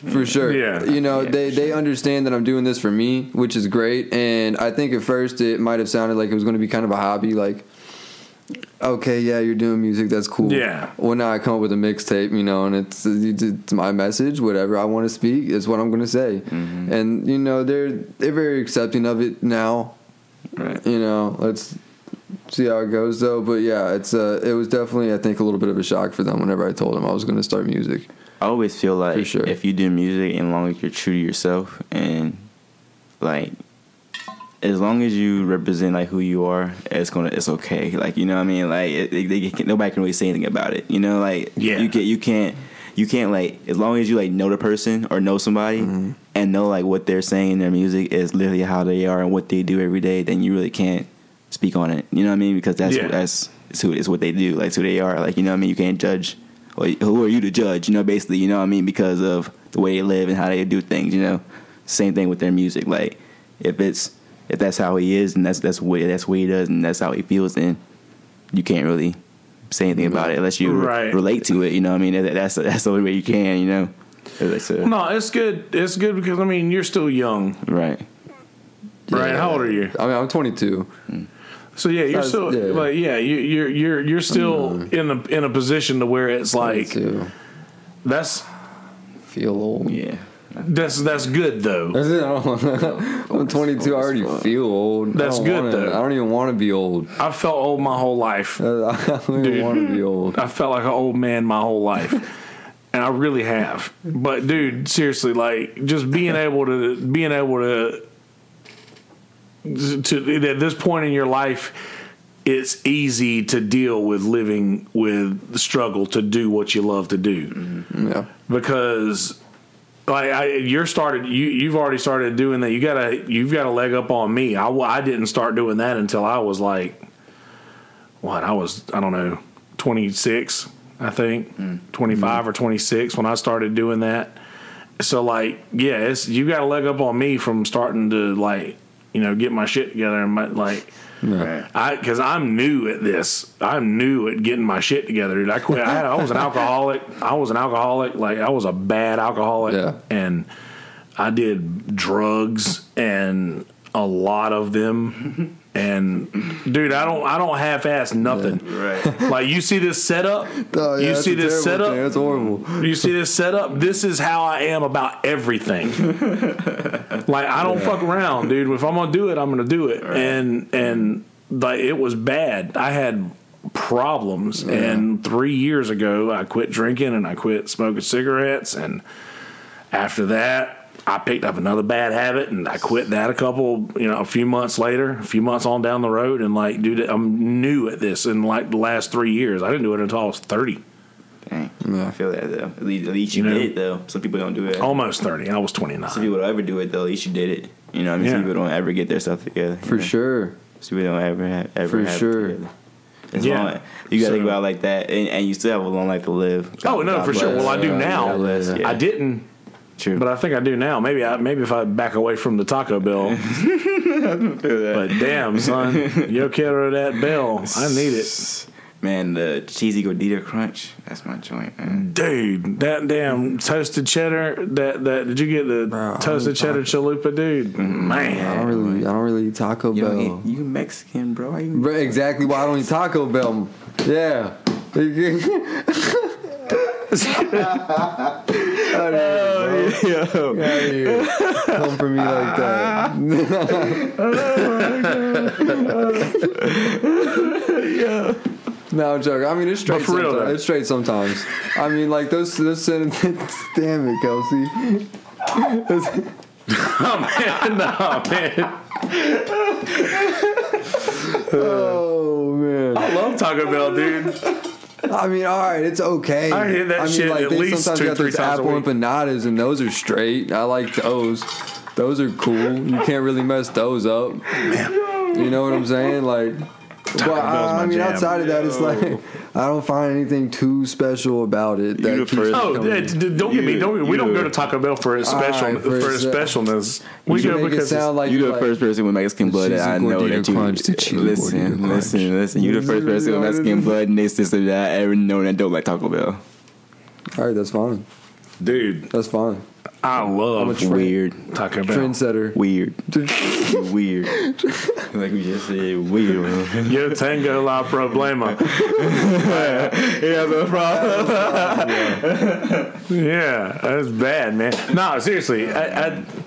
For sure. Yeah. You know, Yeah, they, for they sure. understand that I'm doing this for me, which is great. And I think at first it might have sounded like it was going to be kind of a hobby. Like, okay, yeah, you're doing music. That's cool. Yeah. Well, now I come up with a mixtape, you know, and it's, it's my message. Whatever I want to speak is what I'm going to say. Mm-hmm. And, you know, they're, they're very accepting of it now. Right. You know, let's see how it goes, though. But, yeah, it's uh, it was definitely, I think, a little bit of a shock for them whenever I told them I was going to start music. I always feel like For sure. if you do music and long as you're true to yourself and like as long as you represent like who you are, it's gonna it's okay. Like you know what I mean? Like it, it, they can, nobody can really say anything about it. You know, like Yeah. you can you can't you can't like as long as you like know the person or know somebody Mm-hmm. and know like what they're saying in their music is literally how they are and what they do every day, then you really can't speak on it. You know what I mean? Because that's Yeah. that's it's who it's what they do. Like it's who they are. Like you know what I mean? You can't judge. Or who are you to judge? You know, basically, you know what I mean, because of the way they live and how they do things. You know, same thing with their music. Like if it's if that's how he is and that's that's what that's what he does and that's how he feels, then you can't really say anything about it unless you re- Right. relate to it. You know what I mean? That, that's that's the only way you can. You know, like, so, No, it's good. It's good because I mean you're still young, right? right? How old are you? I mean, I'm twenty-two. So yeah, you're That's- still yeah. like yeah, you, you're you're you're still in a in a position to where it's like twenty-two. that's Feel old. Yeah. that's that's good though. That's it. I don't- I'm twenty-two. I already feel old. That's I don't good, wanna, though. I don't even want to be old. I felt old my whole life. I don't even Dude. want to be old. I felt like an old man my whole life. And I really have. But dude, seriously, like just being able to being able to to at this point in your life, it's easy to deal with living with the struggle to do what you love to do. Yeah. Because like I, you're started you you've already started doing that. You got a you've got a leg up on me. I, I didn't start doing that until I was like what? I was I don't know, twenty-six. I think mm. twenty-five mm. or twenty-six when I started doing that. So like, yeah, it's, you got a leg up on me from starting to like, you know, get my shit together and my, like, Right. I because I'm new at this. I'm new at getting my shit together, dude. I quit. I, had, I was an alcoholic. I was an alcoholic. Like I was a bad alcoholic, Yeah. and I did drugs and a lot of them. And dude, I don't, I don't half-ass nothing. Yeah. Right. Like you see this setup, Oh, yeah, you that's see a this terrible setup. thing. That's horrible. You see this setup. This is how I am about everything. Like I don't fuck around, dude. If I'm gonna do it, I'm gonna do it. Right. And and like it was bad. I had problems. Yeah. And three years ago, I quit drinking and I quit smoking cigarettes. And after that, I picked up another bad habit and I quit that a couple, you know, a few months later, a few months on down the road. And like, dude, I'm new at this in like the last three years. I didn't do it until I was thirty. Dang. Yeah. I feel that though. At least, at least you, You know, did it though. Some people don't do it. Almost thirty. I was Some twenty-nine. people don't ever do it though. At least you did it. You know what I mean? Some Yeah. people don't ever get their stuff together. For you know? sure. Some people don't ever have, ever For have sure. it together. As Yeah. long, you gotta So- think about it like that, and, and you still have a long life to live. Oh, no, God for sure. bless. Well, I do God now. bless. Yeah. Yeah. I didn't, True. but I think I do now. Maybe I, maybe if I back away from the Taco Bell. But damn, son, yo quiero that bell. I need it. Man, the cheesy gordita crunch. That's my joint, man. Dude, that damn toasted cheddar. That that did you get the Bro, I toasted don't cheddar chalupa, dude? I Man, don't really. I don't really eat Taco You Bell. don't eat, you Mexican, bro. Why you Bro, exactly why I don't eat Taco Bell. Yeah. Yo. Come for me like that. No, I'm joking. I mean, it's straight. But for real, sometimes. though. It's straight sometimes. I mean, like those. those sentences. Damn it, Kelsey. oh man, no man. Oh man. I love Taco Bell, dude. I mean, all right, it's okay. I hear that I mean, shit like at they least sometimes two, got three those times a apple week. empanadas, and those are straight. I like those. Those are cool. You can't really mess those up. You know what I'm saying? Like, but Bell's I, my I mean, jam. outside of that, it's like I don't find anything too special about it. That the keeps first- me Oh, coming. yeah, d- don't get me. Don't we don't go to Taco Bell for its special Alright, for, for its a sec- specialness. We You go make it because sound like You the you're first person with Mexican blood that cheesy I know gordita that you crunch, the cheesy listen, gordita crunch. listen, listen. You the first person with Mexican blood in this system that I ever know that don't like Taco Bell. All right, that's fine. dude. That's fine. I love trend- weird Taco Bell. Trendsetter. Weird. Weird. Like we just said, weird. Yo tengo la problema. Yeah, no problem. Yeah, that's bad, man. No, seriously, I, I,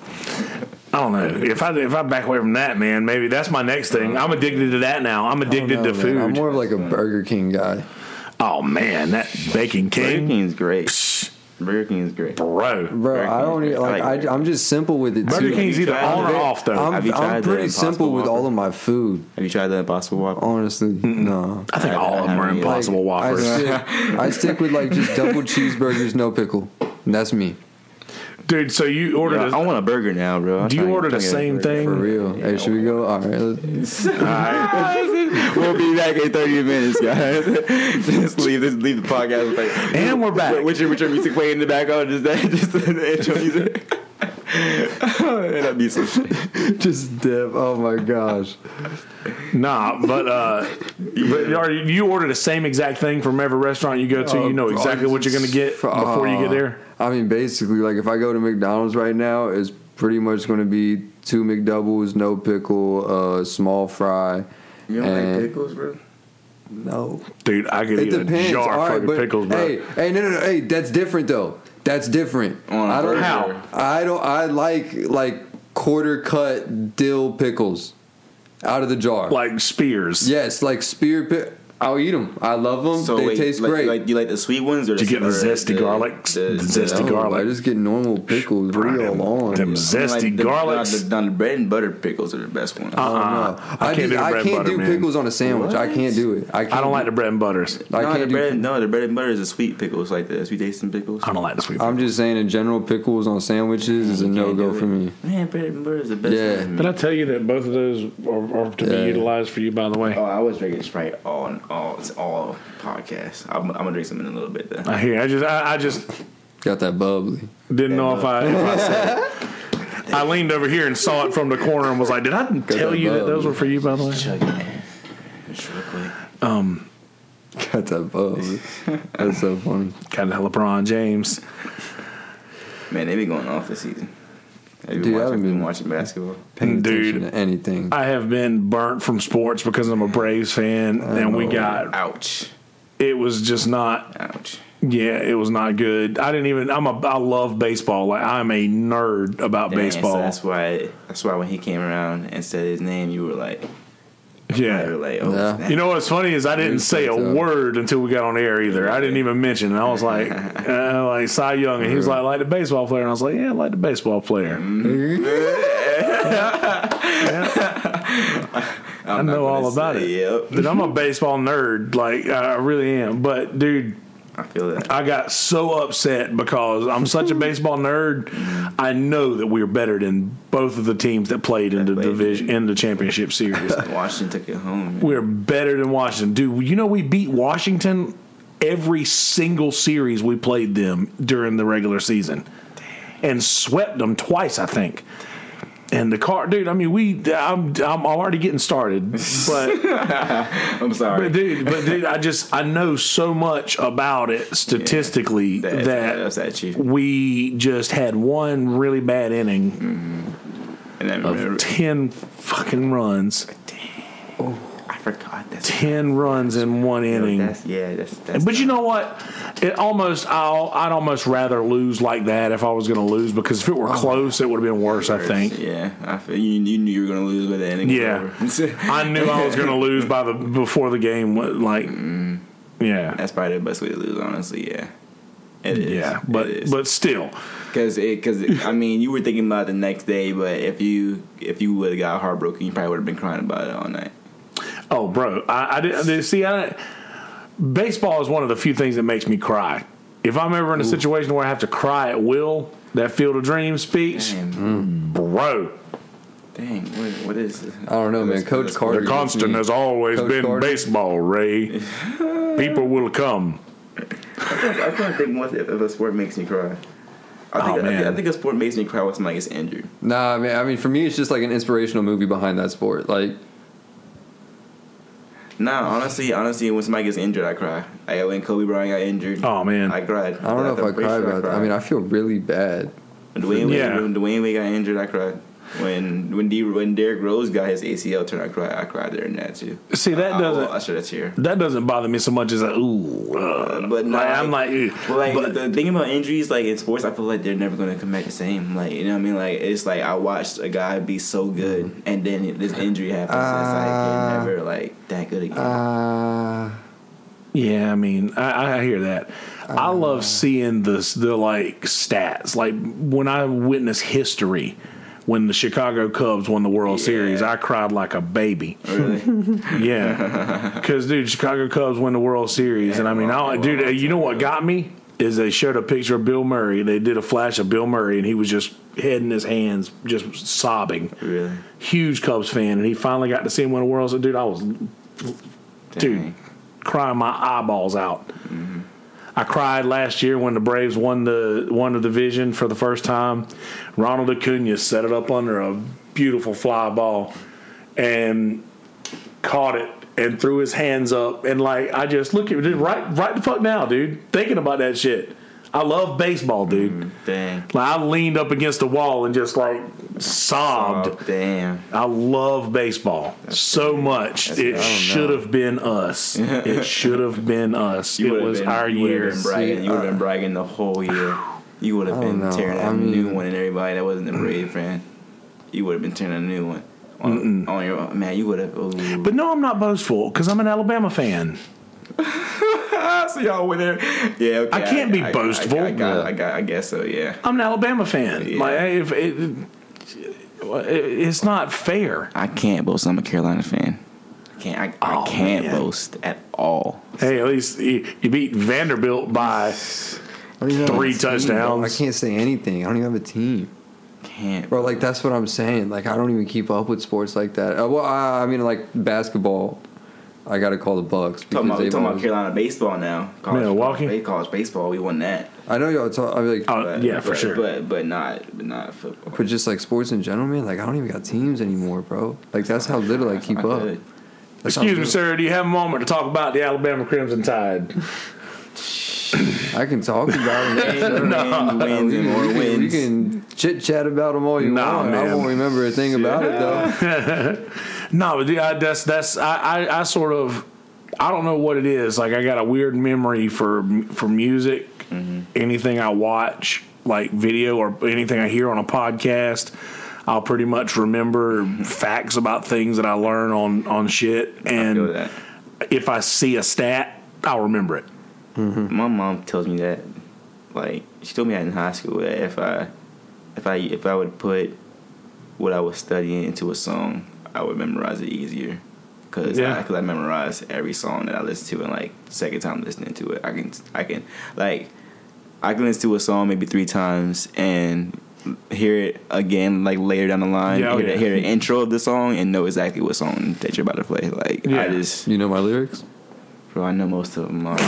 I don't know. If I if I back away from that, man, maybe that's my next thing. I'm addicted to that now. I'm addicted know, to man. food. I'm more of like a Burger King guy. Oh man, that Bacon King, Burger King's great. Psh, Burger King is great. bro. Bro, Burger I don't King's even, great. like, I like I, I'm just simple with it, Burger too. King's either tried on or it? off though. I'm, Have you I'm tried the pretty Impossible simple with Whopper? all of my food, Have you tried the Impossible Whopper? honestly. No. I think I- all I of them are haven't either. Impossible Like, Whoppers. I stick, I stick with like just double cheeseburgers, no pickle. And that's me. Dude, so you ordered Yo, I a, want a burger now, bro. I'm do you trying- order the trying to get a same burger. thing? For real. Hey, should we go? All right. Let's, All right. We'll be back in thirty minutes, guys. Just leave this, leave the podcast. With like, And we're back. With your, with your music playing in the background, just that, just the intro music. That'd be some shit. just dip. Oh my gosh. Nah, but uh, but are you, you order the same exact thing from every restaurant you go to? You know exactly what you're gonna get before you get there. I mean, basically, like if I go to McDonald's right now, it's pretty much going to be two McDoubles, no pickle, uh, small fry. You don't and- like pickles, bro? No. Dude, I could It eat a depends. jar All full right, of but pickles, bro. hey, hey, no, no, no, hey, that's different though. That's different. On a I don't. burger. How? I don't. I like like quarter cut dill pickles out of the jar. Like Spears. Yes, like spear pick. I'll eat them. I love them. So they wait, taste like, great. Like, you like the sweet ones, or Did you get the or zesty garlic? The zesty No, garlic. I just get normal pickles. What are y'all on? Them I mean, zesty like the, garlics. The, the, the bread and butter pickles are the best ones. Uh-uh. No, I can't just, do the I bread can't butter, do man. pickles on a sandwich. I can't do it. I, can't I don't like do, the bread and butters. I no, can't the do. bread, no, the bread and butter is the sweet pickles, like the sweet tasting pickles. I don't like the sweet. I'm just saying, in general, pickles on sandwiches is a You no can't go do for it. me. Man, bread and butter is the best. Yeah. one. Did I tell you that both of those are, are to Yeah. be utilized for you? By the way, Oh, I was drinking Sprite all all it's all podcast. I'm, I'm gonna drink some in a little bit though. I hear. I just. I, I just Got that bubbly. didn't know if I. If I said it. I leaned over here and saw it from the corner and was like, "Did I tell that you that bub. those were for you?" By the way, Chug it. Just real quick. um, Got that bubbly. That's so funny. kind of LeBron James. Man, they been going off this season. Have you Dude, I been, haven't watching, been- been watching basketball? Paying Dude. attention to anything. I have been burnt from sports because I'm a Braves fan, and we got Ouch. it was just not. Ouch. Yeah, it was not good. I didn't even. I'm a. I love baseball. Like I'm a nerd about Dang, baseball. So that's why. That's why when he came around and said his name, you were like, you yeah. were like, oh, Yeah. snap. You know what's funny is I didn't say a so. word until we got on air either. I didn't even mention it. I was like, uh, like Cy Young, and he was like, like the baseball player, and I was like, yeah, I like the baseball player. I I'm not know all gonna about say, it. Yep. Dude, I'm a baseball nerd. Like I really am. But dude, I feel that. I got so upset because I'm such a baseball nerd. I know that we're better than both of the teams that played in the played. division in the championship series. Washington took it home. Man. We're better than Washington. Dude, you know we beat Washington every single series we played them during the regular season. And swept them twice, I think. And the car, dude. I mean, we. I'm. I'm already getting started, but, I'm sorry. but dude, but dude, I just I know so much about it statistically That's, that that's that chief. we just had one really bad inning And then of remember, ten fucking runs, I forgot that's ten runs in one inning. That's yeah. That's. that's But you know what? It almost I'll, I'd almost rather lose like that if I was going to lose because if it were close, it would have been worse. I think. Yeah, I feel you, you knew you were gonna lose by the ending. was Yeah, over. I knew I was going to lose by the before the game. went, Like, yeah, That's probably the best way to lose, honestly. Yeah, it is. yeah, but it is. but still, because because I mean, you were thinking about it the next day, but if you if you would have got heartbroken, you probably would have been crying about it all night. oh, bro, I, I didn't see. I baseball is one of the few things that makes me cry. If I'm ever in a situation where I have to cry at will, that Field of Dreams speech, Damn, bro. dang, what, what is? This? I don't know, man. Coach Carter. The constant has always Coach been Carter. baseball, Ray. People will come. I can't think what if, if a sport makes me cry. I think, Oh, I, think, man. I think a sport makes me cry when somebody gets injured. Nah, I mean, I mean, for me, it's just like an inspirational movie behind that sport. Like, Nah, honestly, honestly, when somebody gets injured, I cry. Like when Kobe Bryant got injured, Oh man, I cried. I don't know if I I'm pretty cry sure about that. I mean, I feel really bad. When Dwayne Wade, Yeah. when Dwayne Wade got injured, I cried. When when D, when Derrick Rose got his A C L turn, I cried. I cried during that too. See, that I, doesn't- I, I shed a tear. That doesn't bother me so much as like, ooh, uh, But no, like, I'm like, like, ugh. Well, like But- the thing about injuries, like in sports, I feel like they're never gonna come back the same. Like you know what I mean? Like it's like I watched a guy be so good, and then this injury happens. and it's like Uh, they're never like that good again. Uh, Yeah, I mean, I, I hear that. I love seeing this, the like stats. Like when I witness history, when the Chicago Cubs won the World Yeah. Series, I cried like a baby. Really? Yeah, because dude, Chicago Cubs win the World Series, and I mean, I, dude, you know what got me is they showed a picture of Bill Murray. They did a flash of Bill Murray, and he was just head in his hands, just sobbing. Really? Huge Cubs fan, and he finally got to see him win a World Series. Dude, I was, dude, Dang. crying my eyeballs out. I cried last year when the Braves won the won the division for the first time. Ronald Acuna set it up under a beautiful fly ball and caught it and threw his hands up, and like I just look at it right right the fuck now, dude. Thinking about that shit. I love baseball, dude. Dang. Like I leaned up against the wall and just like sobbed. Oh, damn. I love baseball so much. That's- It I don't should have been us. It should have been us. You It would've was been, our you would've year. Been bragging. You would have See, been bragging the whole year. You would have I been don't know. tearing out I a new mean- one, and everybody that wasn't a Brave fan, you would have been tearing a new one on, on your man. You would have. But no, I'm not boastful because I'm an Alabama fan. so y'all went there. Yeah, okay. I can't be I, boastful. I, I, got, I, got, I guess so. Yeah. I'm an Alabama fan. Yeah. Like if it, it's not fair. I can't boast. I'm a Carolina fan. I can't. I, I Oh, can't man. boast at all. Hey, at least you, you beat Vanderbilt by I don't even have Three a team, bro. touchdowns. I can't say anything. I don't even have a team. Can't. Bro, like, that's what I'm saying. Like, I don't even keep up with sports like that. Uh, well, I, I mean, like, basketball, I got to call the Bucks. Talking about, we they've talking about always- Carolina baseball now. College, Milwaukee? college, college baseball, we won that. I know y'all talk, I mean, like, Oh, But, yeah, for but, sure. But but not but not football. but just, like, sports in general, man, like, I don't even got teams anymore, bro. Like, that's how little I keep Not up. good. That's how Excuse me, little- sir. Do you have a moment to talk about the Alabama Crimson Tide? I can talk about them. Wins, wins, and more we, can, we wins. can chit chat about them all you Nah, want. I man. won't remember a thing about it, though. No, but I, that's that's I, I, I sort of I don't know what it is. Like I got a weird memory for for music. Anything I watch, like video or anything I hear on a podcast, I'll pretty much remember facts about things that I learn on on shit. I feel And that. if I see a stat, I'll remember it. My mom tells me that, like she told me that in high school that if I, if I if I would put what I was studying into a song, I would memorize it easier. Cause Yeah. I, cause I memorize every song that I listen to, and like second time listening to it, I can I can like I can listen to a song maybe three times and hear it again like later down the line, Yeah, oh, hear, yeah. the, hear the intro of the song and know exactly what song that you're about to play. Like Yeah. I just, You know my lyrics? bro, I know most of them. Are,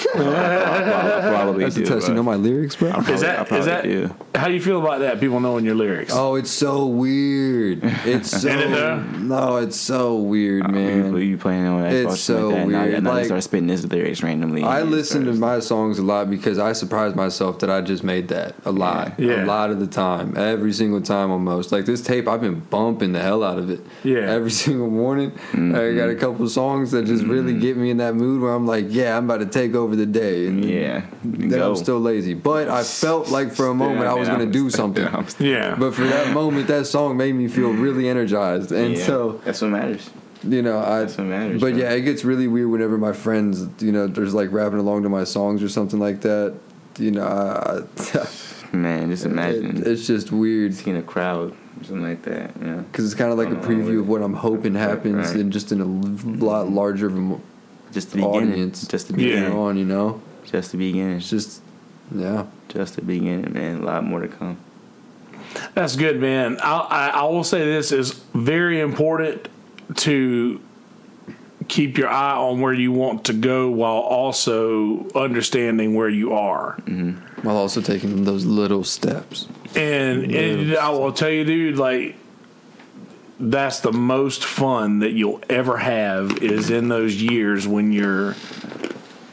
probably That's do. a test. bro. You know my lyrics, bro? Probably- Is I that probably is that do. how do you feel about that? People knowing your lyrics. Oh, it's so weird. It's so Ain't it though? no, it's so weird, Who man. you playing on Xbox It's so like that? Now, weird. now Like, they start spitting this lyrics randomly. I and listen to starts- my songs a lot because I surprise myself that I just made that a lie. Yeah. A lot of the time. Every single time almost. Like this tape, I've been bumping the hell out of it. Yeah. Every single morning. I got a couple songs that just really get me in that mood where I'm like, yeah, I'm about to take over the day. And Yeah, then go. I'm still lazy. But I felt like for a moment I was Yeah, going to I'm do still- something. I'm still- Yeah. But for that moment, that song made me feel really energized. And yeah, so, that's what matters. you know, I. That's what matters. But bro. yeah, it gets really weird whenever my friends, you know, there's like rapping along to my songs or something like that. You know, I, man, just imagine it, it's just weird seeing a crowd, or something like that. You know, because it's kind of like a Oh, preview of what I'm hoping right, happens, right. and just in a lot larger of a just the beginning. audience. Just the Yeah. beginning. on, you know, Just the beginning. it's just yeah. Just the beginning, man. A lot more to come. That's good, man. I, I, I will say this is very important to keep your eye on where you want to go while also understanding where you are. While also taking those little steps. And, and I will tell you, dude, like, that's the most fun that you'll ever have is in those years when you're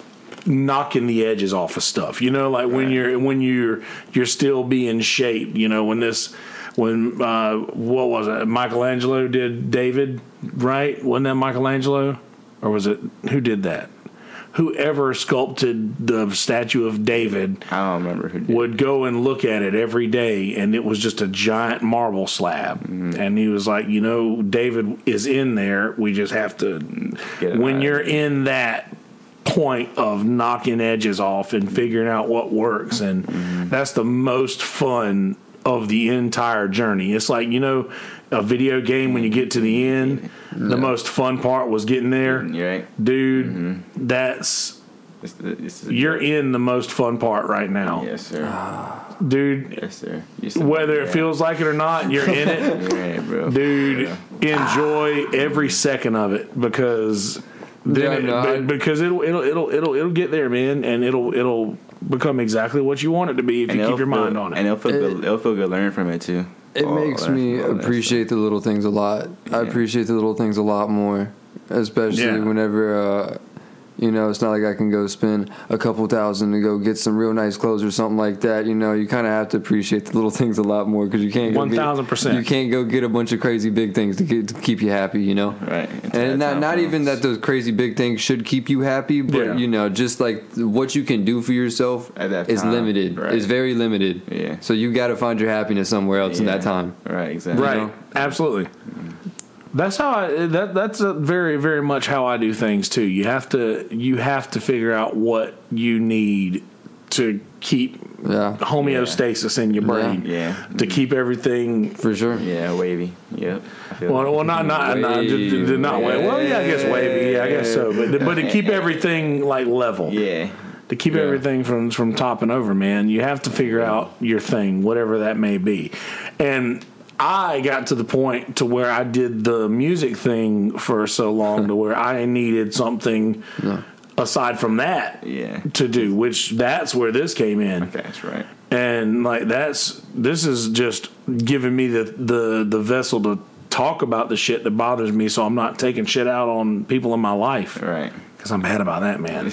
knocking the edges off of stuff. You know, like when Right. you're when you're you're still being shaped. You know, when this when uh, what was it? Michelangelo did David, right? Wasn't that Michelangelo, or was it who did that? Whoever sculpted the statue of David I don't remember who did. would go and look at it every day, and it was just a giant marble slab. Mm-hmm. And he was like, you know, David is in there. We just have to. Get it When right. you're in that point of knocking edges off and figuring out what works, and Mm-hmm. that's the most fun of the entire journey. It's like, you know, a video game when you get to the end, the most fun part was getting there. You're right. Dude, Mm-hmm. that's It's the, it's the, you're in the most fun part right now. Yes, sir. Dude, Yes, sir. You said- whether yeah. it feels like it or not, you're in it. You're right, bro. Dude, enjoy every second of it, because then Yeah, it- no, be- I- because it'll it'll it'll it'll it'll get there, man, and it'll it'll become exactly what you want it to be if And you it'll keep your feel- mind on And it. it'll feel good. It'll feel good learning from it too. It All- makes learn me from all that appreciate the little things a lot. I Yeah. appreciate the little things a lot more, especially Yeah. whenever, uh, you know, it's not like I can go spend a couple thousand to go get some real nice clothes or something like that. You know, you kind of have to appreciate the little things a lot more, because you can't go one thousand get, percent. you can't go get a bunch of crazy big things to, get, to keep you happy. You know, stuff. Right. Until that and not time not comes. even that those crazy big things should keep you happy, but Yeah. you know, just like what you can do for yourself At that is time, limited. right. It's very limited. Yeah. So you got to find your happiness somewhere else in Yeah. that time. Right. Exactly. Right, know? absolutely. That's how I. That that's a very very much how I do things too. You have to you have to figure out what you need to keep Yeah. homeostasis in your brain. Yeah. To keep everything. For sure. Yeah. Wavy. Yep. I feel Well, that. well, not not not d- d- d- not wavy. Well, yeah, I guess wavy. Yeah, I guess so. But but to keep everything like level. Yeah. To keep Yeah. everything from from topping over, man, you have to figure out your thing, whatever that may be. And I got to the point to where I did the music thing for so long to where I needed something aside from that Yeah. to do, which that's where this came in. That's right. And like that's this is just giving me the the the vessel to talk about the shit that bothers me, so I'm not taking shit out on people in my life, Right. because I'm bad about that, man.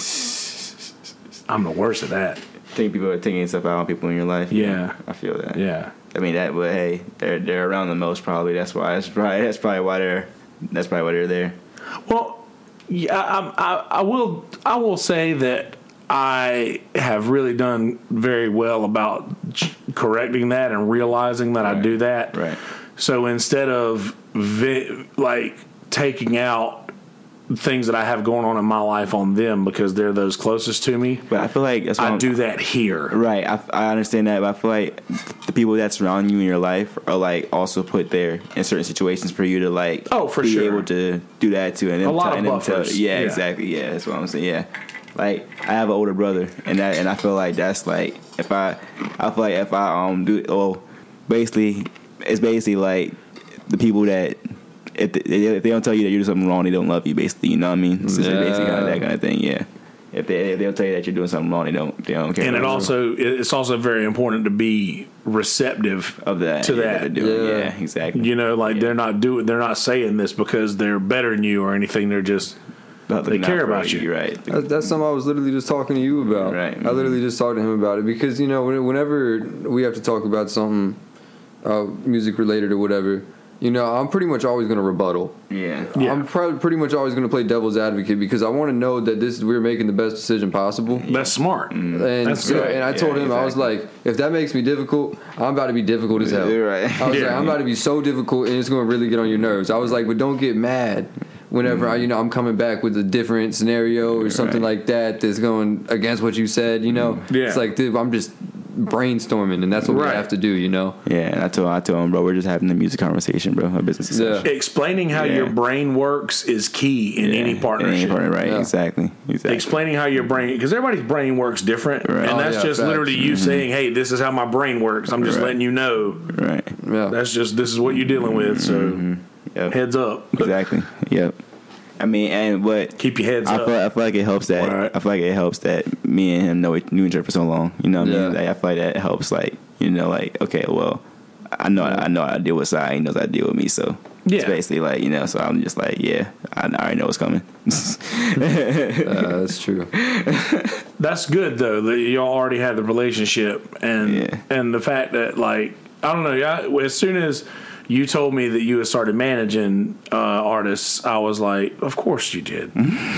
I'm the worst at that. Think people are taking stuff out on people in your life. Yeah. I feel that. Yeah. I mean that, but hey, they're they're around the most probably. That's why. That's probably that's probably why they're that's probably why they're there. Well, yeah, I, I, I will. I will say that I have really done very well about ch- correcting that and realizing that I Right. do that. Right. So instead of vi- like taking out things that I have going on in my life on them because they're those closest to me, But I feel like that's what I I'm- do that here. Right, I, I understand that, but I feel like the people that surround you in your life are like also put there in certain situations for you to like Oh, for be sure. able to do that too, and then A lot tell- of and then tell- buffers. yeah, Yeah. exactly. Yeah, that's what I'm saying. Yeah, like I have an older brother, and that and I feel like that's like if I I feel like if I um do well, basically it's basically like the people that. If they, if they don't tell you that you're doing something wrong, they don't love you. Basically, you know what I mean? So it's Yeah. basically kind of that kind of thing. Yeah. If they if they don't tell you that you're doing something wrong, they don't they don't care. And it about you. also it's also very important to be receptive of that to yeah, that. they're doing. Yeah. Yeah. exactly. You know, like Yeah. they're not doing, they're not saying this because they're better than you or anything. They're just Not they looking care out for about you. right? That's, that's something I was literally just talking to you about. Right. I literally just talked to him about it because, you know, when- whenever we have to talk about something uh, music related or whatever, you know, I'm pretty much always going to rebuttal. Yeah. Yeah. I'm pro- pretty much always going to play devil's advocate because I want to know that this we're making the best decision possible. That's smart. And That's so, good. and I told Yeah, him, I was exactly. like, if that makes me difficult, I'm about to be difficult as hell. You're right. I was Yeah. like, I'm about to be so difficult, and it's going to really get on your nerves. I was like, but don't get mad whenever I, you know, I'm coming back with a different scenario or something Right. like that that's going against what you said. You know, Yeah. it's like, dude, I'm just brainstorming, and that's what Right. we have to do. You know, Yeah, and I told I told him, bro, we're just having a music conversation, bro, a business discussion. Yeah. Explaining how Yeah. your brain works is key in Yeah, any in partnership. any partner, right? Yeah. Exactly. Exactly. Explaining how your brain, because everybody's brain works different, Right. and Oh, that's yeah, just facts. literally you saying, "Hey, this is how my brain works." I'm just Right. letting you know. Right. yeah. That's just this is what you're dealing with. So Yep. heads up. Exactly. Yep. I mean, and what Keep your heads I up. feel, I feel like it helps that Right. I feel like it helps that me and him know knew each other for so long. You know what I Yeah. mean? Like, I feel like that helps. Like you know, like okay, well, I know I know how to deal with Si. He knows how to deal with me. So It's Yeah. basically like, you know, so I'm just like, yeah, I, I already know what's coming. Uh, that's true. That's good though that y'all already had the relationship, and Yeah. and the fact that like I don't know. I, as soon as you told me that you had started managing uh, artists, I was like, of course you did.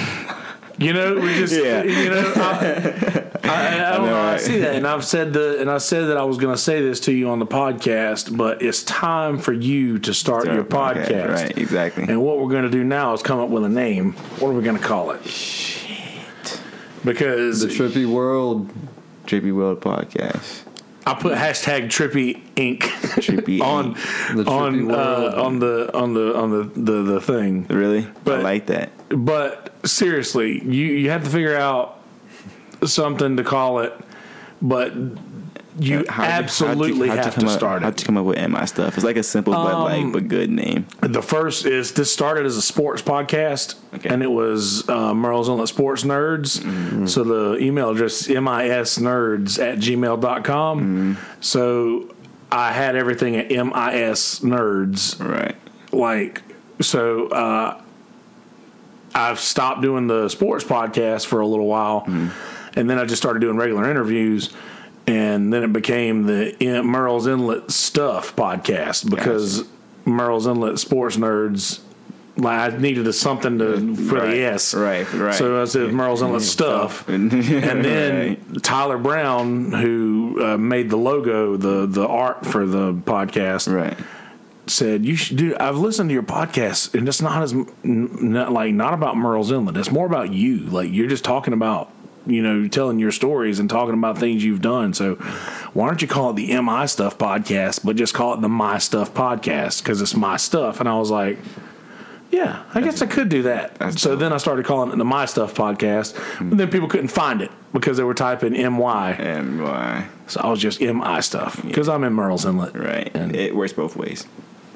You know, we just, Yeah. you know, I, I, I don't know. I right? see that, and I've said the, and I said that I was going to say this to you on the podcast, but it's time for you to start your podcast. Right, exactly. And what we're going to do now is come up with a name. What are we going to call it? Shit. Because The Trippy World. Trippy World Podcast. I put hashtag Trippy Inc Trippy on The Trippy on World. uh, on the on the on the the, the thing. Really? But- I like that. But seriously, you you have to figure out something to call it. But you How'd you- absolutely how'd you- how'd you have come to up- start How'd it. you come up with M I stuff? It's like a simple but like but good name. The first is this started as a sports podcast, Okay. and it was uh, Merle's Inlet Sports Nerds. Mm-hmm. So the email address is misnerds at gmail dot com. Mm-hmm. So I had everything at misnerds. Right. Like, so uh, I've stopped doing the sports podcast for a little while, and then I just started doing regular interviews. And then it became the In- Merle's Inlet Stuff podcast because Merle's Inlet Sports Nerds, like, I needed a something to for Right, the S. right, right. So I said Merle's Inlet Stuff. and And then Tyler Brown, who uh, made the logo, the the art for the podcast, right. said, "You should do. I've listened to your podcast, and it's not as n- not like not about Merle's Inlet. It's more about you. Like you're just talking about, you know, telling your stories and talking about things you've done. So why don't you call it the M I Stuff Podcast, but just call it the My Stuff Podcast because it's my stuff?" And I was like, "Yeah, I guess I could do that." So then I started calling it the My Stuff Podcast, but then people couldn't find it because they were typing M Y. And why? So I was just M I Stuff because I'm in Merle's Inlet. Right. And- It works both ways.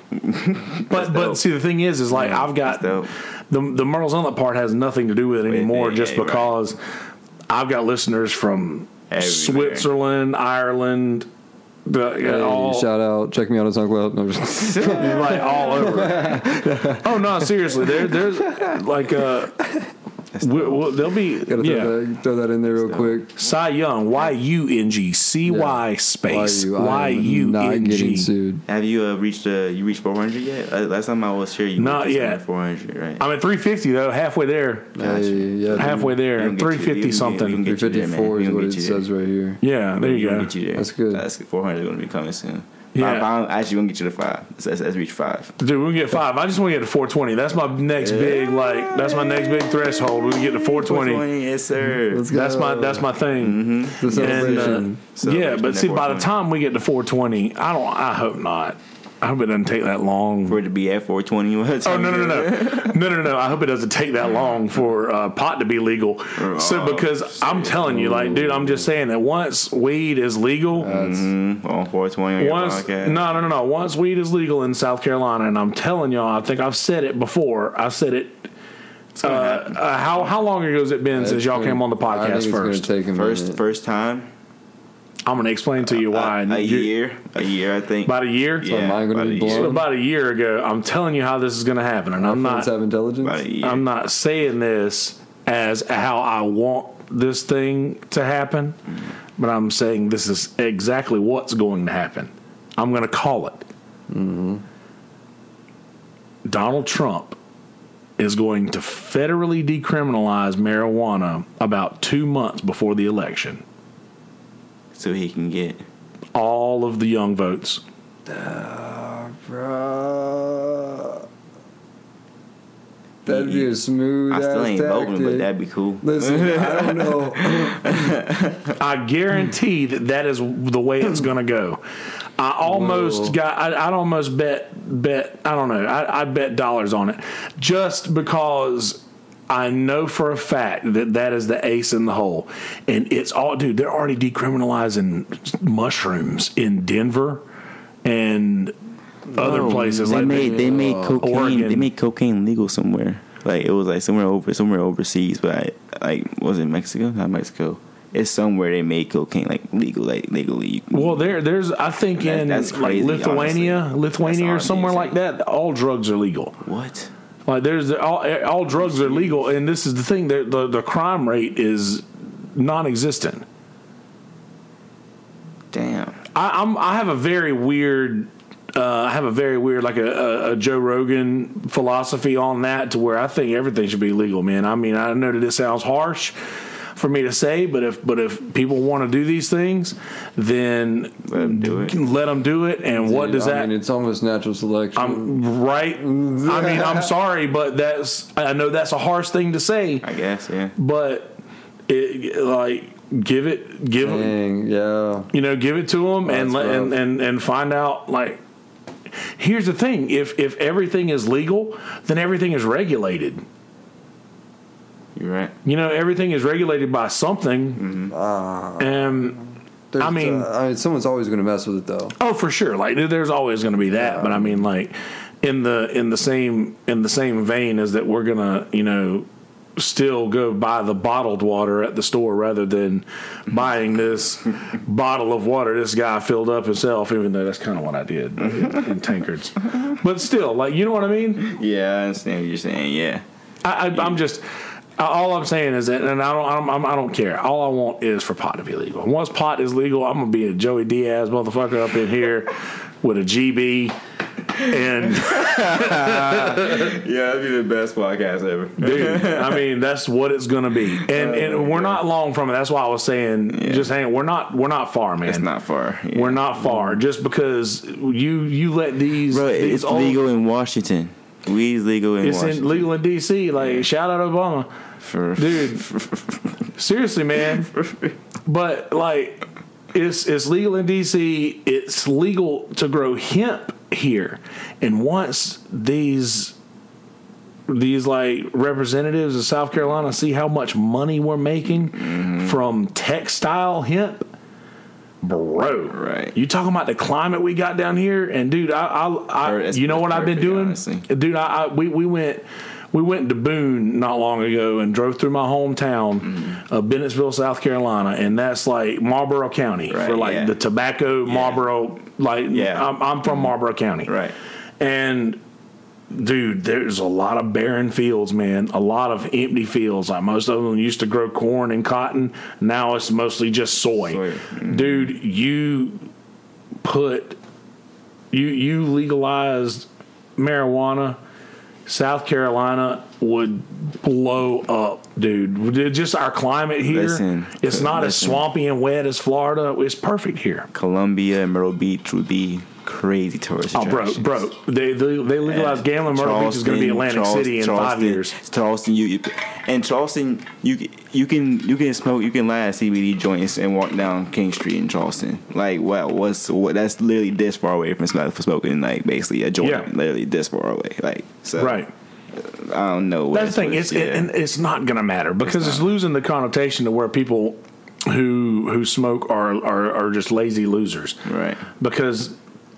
But but see the thing is is like Yeah, I've got that's the dope. the Merle's Inlet part has nothing to do with it anymore yeah, just yeah, right. because I've got listeners from Everywhere. Switzerland, Ireland, the, Hey, all shout out. Check me out on SoundCloud. No, I'm just- like all over. Oh no, seriously, there there's like uh, we, we'll, they'll be gotta yeah. throw, that, throw that in there real quick. Cy Young, Y U N G, C Y space, Why Y you? U I'm not N getting G. sued. Have you uh, reached uh, you reached four hundred yet? Uh, last time I was here, you Not were just yet. under four hundred, right? I'm at three fifty though, halfway there, Hey, yeah, halfway We there, can get three you- we fifty can- something. we can get you there, man. three fifty-four We is can what get it you there. says right here. Yeah, there you We're gonna go. get you there. That's good. That's four hundred is going to be coming soon. Yeah. Five, I'm actually going to get you to five. Let's, let's, let's reach five. Dude, we can get five. I just want to get to four twenty. That's my next big, like, that's my next big threshold. We can get to four twenty. Yes, sir. Let's go. That's my that's my thing. The And, celebration. uh, So yeah, it's but been see, at by the four twenty. time we get to four twenty, I don't. I hope not. I hope it doesn't take that long. For it to be at four twenty. Oh no no no no no no no! I hope it doesn't take that long for uh, pot to be legal. So because I'm telling you, like, dude, I'm just saying that once weed is legal, Mm-hmm. On four twenty on your once podcast. no no no no, once weed is legal in South Carolina, and I'm telling y'all, I think I've said it before. I said it. Uh, uh, how how long ago has it been since It's y'all gonna- came on the I think podcast it's first? Gonna take a First, minute. first time. I'm gonna explain to you why. A, a You- year. A year, I think. About a year. yeah, mine gonna about be a year. blown? About a year ago, I'm telling you how this is going to happen, and I'm My not. friends have intelligence. About a year. I'm not saying this as how I want this thing to happen, but I'm saying this is exactly what's going to happen. I'm going to call it. Mm-hmm. Donald Trump is going to federally decriminalize marijuana about two months before the election. So he can get. All of the young votes. Bro. That'd be a smooth I still ass ain't voting, but tactic. that'd be cool. Listen, I don't know. I guarantee that that is the way it's going to go. I almost Whoa. got. I, I'd almost bet. Bet. I don't know. I, I'd bet dollars on it, just because I know for a fact that that is the ace in the hole, and it's all. Dude, they're already decriminalizing mushrooms in Denver and other Bro, places. They like made they made cocaine. Oregon. They made cocaine legal somewhere. Like it was like somewhere over somewhere overseas, but I, like was it Mexico? Not Mexico. it's somewhere they make cocaine like legal, like legally. You can, Well, there, there's I think That- in that's like crazy, Lithuania, honestly. Lithuania or That's somewhere like amazing. that, all drugs are legal. what? Like there's all all drugs are legal, and this is the thing: the the, the crime rate is non-existent. Damn. I, I'm I have a very weird. Uh, I have a very weird, like a, a, a Joe Rogan philosophy on that, to where I think everything should be legal, man. I mean, I know that this sounds harsh for me to say, but if but if people want to do these things, then Let them do it. let them do it. And what Dude, does I that? mean, it's almost natural selection. I'm right. I mean, I'm sorry, but that's I know that's a harsh thing to say, I guess, yeah. but it, like give it give it. Dang, yeah. You know, give it to them and, That's let, and rough. and and find out. Like, here's the thing: if if everything is legal, then everything is regulated. You're right. You know, everything is regulated by something. And There's, I mean- uh, I mean, someone's always going to mess with it, though. oh, for sure, like there's always going to be that. But I mean, like in the in the same in the same vein as that, we're gonna you know still go buy the bottled water at the store rather than buying this bottle of water this guy filled up himself, even though that's kind of what I did in, in tankards. But still, like, you know what I mean? Yeah, I understand what you're saying, yeah. I, I, I'm just all I'm saying is that, and I don't, I'm, I'm, I don't care. All I want is for pot to be legal. Once pot is legal, I'm gonna be a Joey Diaz motherfucker up in here with a G B. And Yeah, that'd be the best podcast ever. dude, I mean, that's what it's gonna be. And and we're not long from it. That's why I was saying, Yeah. just hang. We're not we're not far, man. It's not far. Yeah. We're not far. Just because you you let these, Bro, these it's old, legal in Washington. Weed's legal in It's Washington. in, legal in D C. Like, shout out Obama, For, dude. Seriously, man. But like, it's it's legal in D C. It's legal to grow hemp here, and once these these like representatives of South Carolina see how much money we're making Mm-hmm. from textile hemp, bro, Right. you talking about the climate we got down here, and dude, I, I, I Or it's- you know it's what I've been perfect, doing, honestly. dude. I, I we we went. We went to Boone not long ago and drove through my hometown Mm-hmm. of Bennettsville, South Carolina, and that's like Marlboro County Right, for like yeah. the tobacco Marlboro. Like, Yeah. I'm, I'm from Marlboro County, Right. and dude, there's a lot of barren fields, man. A lot of empty fields. Like, most of them used to grow corn and cotton. Now it's mostly just soy. Soy. Mhm. Dude, you put you you legalized marijuana, South Carolina would blow up, dude. Just our climate here. Listen, it's not as listen. swampy and wet as Florida. It's perfect here. Columbia and Myrtle Beach would be crazy tourist Oh, bro, attractions. bro. They they, they legalized And gambling. Myrtle Beach is going to be Charleston, Atlantic Charles- City in Charleston, five years. Charleston, you, you and Charleston, you you can you can smoke, you can lie at C B D joints and walk down King Street in Charleston. Like, wow, what's what? That's literally this far away from smoking, for smoking like basically a joint. Yeah. Literally this far away. Like, so Right. I don't know. That's the thing. It's it, and it's not going to matter because it's, losing the connotation to where people who who smoke are are, are just lazy losers. right, Because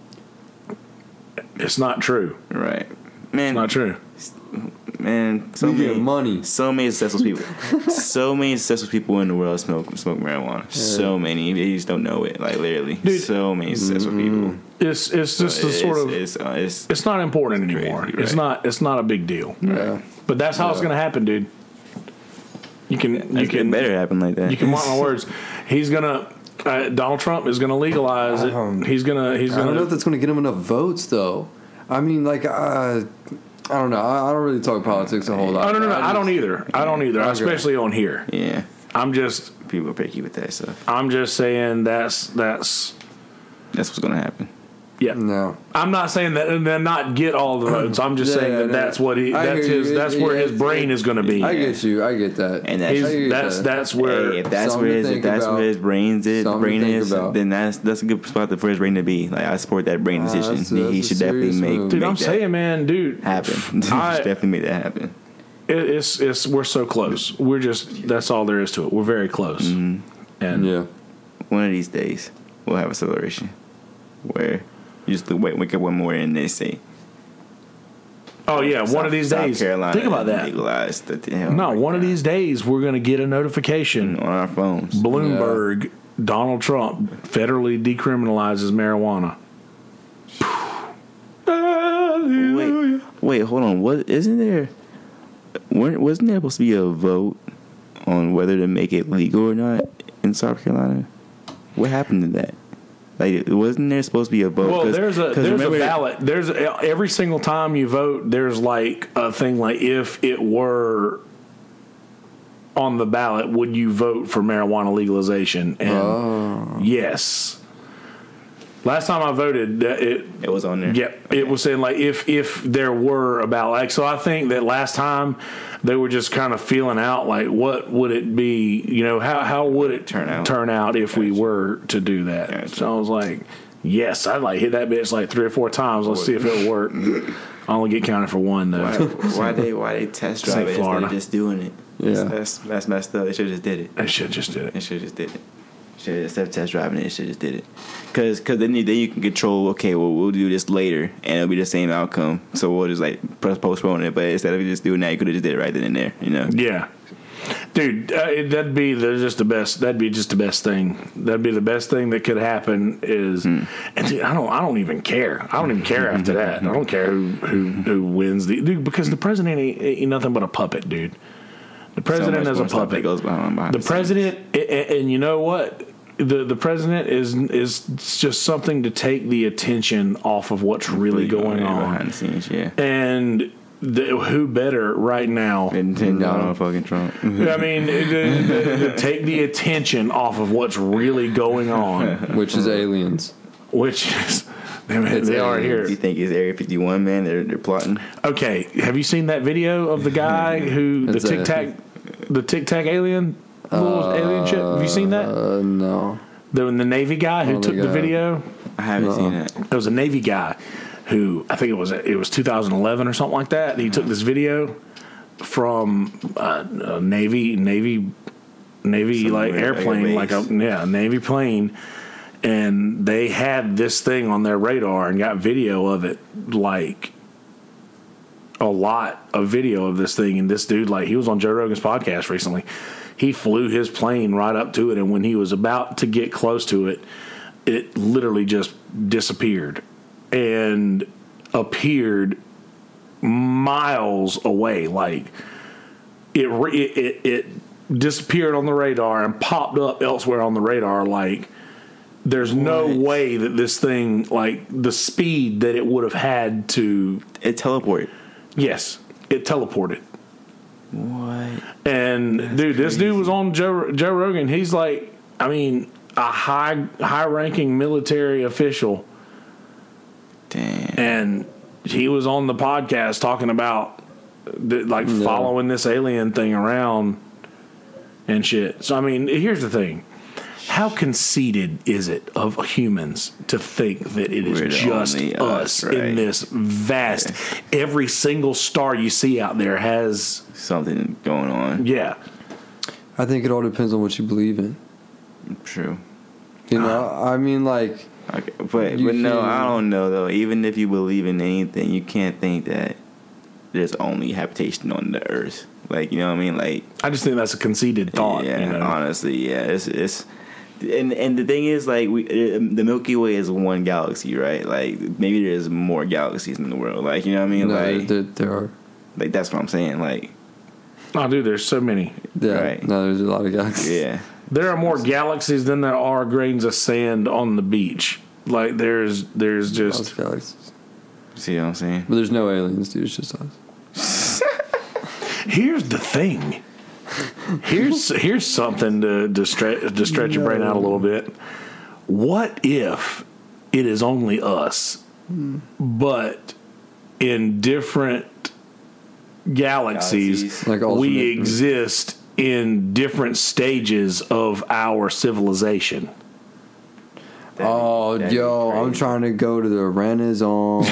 it's not true. right, man. It's not true. Man, so We many get money. so many successful people, so many successful people in the world smoke smoke marijuana. So many, they just don't know it. Like, literally, Dude. so many successful people. It's it's just So the sort of it's, it's, uh, it's, it's not important crazy, anymore. right. It's not it's not a big deal. Yeah. But that's how it's Yeah. going to happen, dude. You can you it's can better happen like that. you can mark my words. He's gonna uh, Donald Trump is gonna legalize it. Um, He's gonna he's I don't know gonna if that's going to get him enough votes, though. I mean, like, uh, I don't know. I, I don't really talk politics a whole lot. Oh no no no! I just- don't either. I don't either. Okay. Especially on here. Yeah, I'm just people are picky with that stuff. I'm just saying that's that's That's what's gonna happen. yeah. No. I'm not saying that and then not get all the votes. I'm just Yeah, saying yeah, that no. that's what he I that's hear his you. that's It- where it- his brain it- is going to be. I get you. I get that. And that's He's- I get that's that. that's where Hey, if that's Something where to his if think that's about. where his brains is, Something to brain think is, about. then that's that's a good spot for his brain to be. Like, I support that brain Ah, decision. that's- he he that's a should definitely serious make, move. dude. make I'm that saying, man, dude, happen. he should I- definitely make that happen. it, it's it's we're so close. We're just that's all there is to it. We're very close. And Yeah. One of these days, we'll have a celebration where you just wait, wake up one morning and they say, Oh yeah, one South, of these South days. Carolina Think about that. legalized the damn No, right one of now. these days we're going to get a notification. on our phones. Bloomberg, Donald Trump federally decriminalizes marijuana. Wait, wait, hold on. What isn't there? Weren't wasn't there supposed to be a vote on whether to make it legal or not in South Carolina? What happened to that? Like, wasn't there supposed to be a vote? Well, Cause, there's a 'cause there's remember- a ballot. There's a, every single time you vote, there's like a thing like if it were on the ballot, would you vote for marijuana legalization? And Oh. yes. Last time I voted, uh, it It was on there. Yep, it was saying like if if there were a ballot. Like, so I think that last time they were just kind of feeling out like what would it be, you know, how how would it Turn out. turn out if we were to do that? Gotcha. So I was like, yes, I'd like hit that bitch like three or four times. Let's see if it'll work. I only get counted for one though. Why, why they why they test drive Saint it instead Florida. of just doing it? Yeah. That's that's messed up. They should have just did it. I should just did They it. should have just did it. Should instead of test driving it, should just did it. Cause, cause then you, then you can control. Okay, well we'll do this later, and it'll be the same outcome. So we'll just like press postpone it. But instead of just doing that, you could have just did it right then and there. You know. Yeah. Dude, uh, it, that'd be the, just the best. That'd be just the best thing. That'd be the best thing that could happen. Is Hmm. and dude, I don't. I don't even care. I don't even care after that. I don't care who who, who wins the dude because the president ain't, ain't nothing but a puppet, dude. The president So much is a more stuff that puppet. goes behind, behind The scenes. president, and, and you know what? The the president is is just something to take the attention off of what's really going Yeah, on. behind the scenes. Yeah. And the, who better right now? And ten down on fucking Trump. I mean, to, to- to take the attention off of what's really going on, Which is aliens. which is they, It's they are aliens. You here. think it's Area fifty-one, man? They're they're plotting. Okay, have you seen that video of the guy who the It's a- Tic Tac, the Tic Tac alien, little alien ship? Have you seen that? Uh, no. The the Navy guy who Oh, took the the guy. video. I haven't seen that. It was a Navy guy who I think it was it was two thousand eleven or something like that. He took this video from uh, a Navy Navy Navy Some like weird airplane, airbase. like a yeah Navy plane, and they had this thing on their radar and got video of it, like a lot of video of this thing. And this dude, like he was on Joe Rogan's podcast recently. He flew his plane right up to it, and when he was about to get close to it, it literally just disappeared and appeared miles away. Like it, re- it, it, it disappeared on the radar and popped up elsewhere on the radar. Like there's no What? way that this thing, like the speed that it would have had to, It teleported. yes, it teleported. What? And dude, this dude was on Joe Joe Rogan. He's like, I mean, a high high ranking military official, Damn. and he was on the podcast talking about the, like Yeah. following this alien thing around and shit. So I mean, here's the thing. How conceited is it of humans to think that it is We're the just only us us, right? in this vast, every single star you see out there has, Something going on. yeah. I think it all depends on what you believe in. True. You know, I mean, like, Okay, but You but no, can- I don't know though. Even if you believe in anything, you can't think that there's only habitation on the earth. Like, you know what I mean? Like, I just think that's a conceited thought. yeah, you know? honestly, yeah. It's it's and and the thing is, like, we uh, the Milky Way is one galaxy, right? Like, maybe there's more galaxies in the world. Like, you know what I mean? no, like, there, there are. like that's what I'm saying. Like, Oh, dude, there's so many. Yeah, Right. no, there's a lot of galaxies. yeah. There are more galaxies than there are grains of sand on the beach. Like there's there's Lots just of galaxies. See what I'm saying? But there's no aliens, dude. It's just us. here's the thing. Here's here's something to to stretch to stretch your brain out a little bit. What if it is only us, but in different galaxies, Galaxies. Like we alternate- exist in different stages of our civilization? That'd be- Oh, that'd be yo, I'm crazy. trying to go to the Renaissance.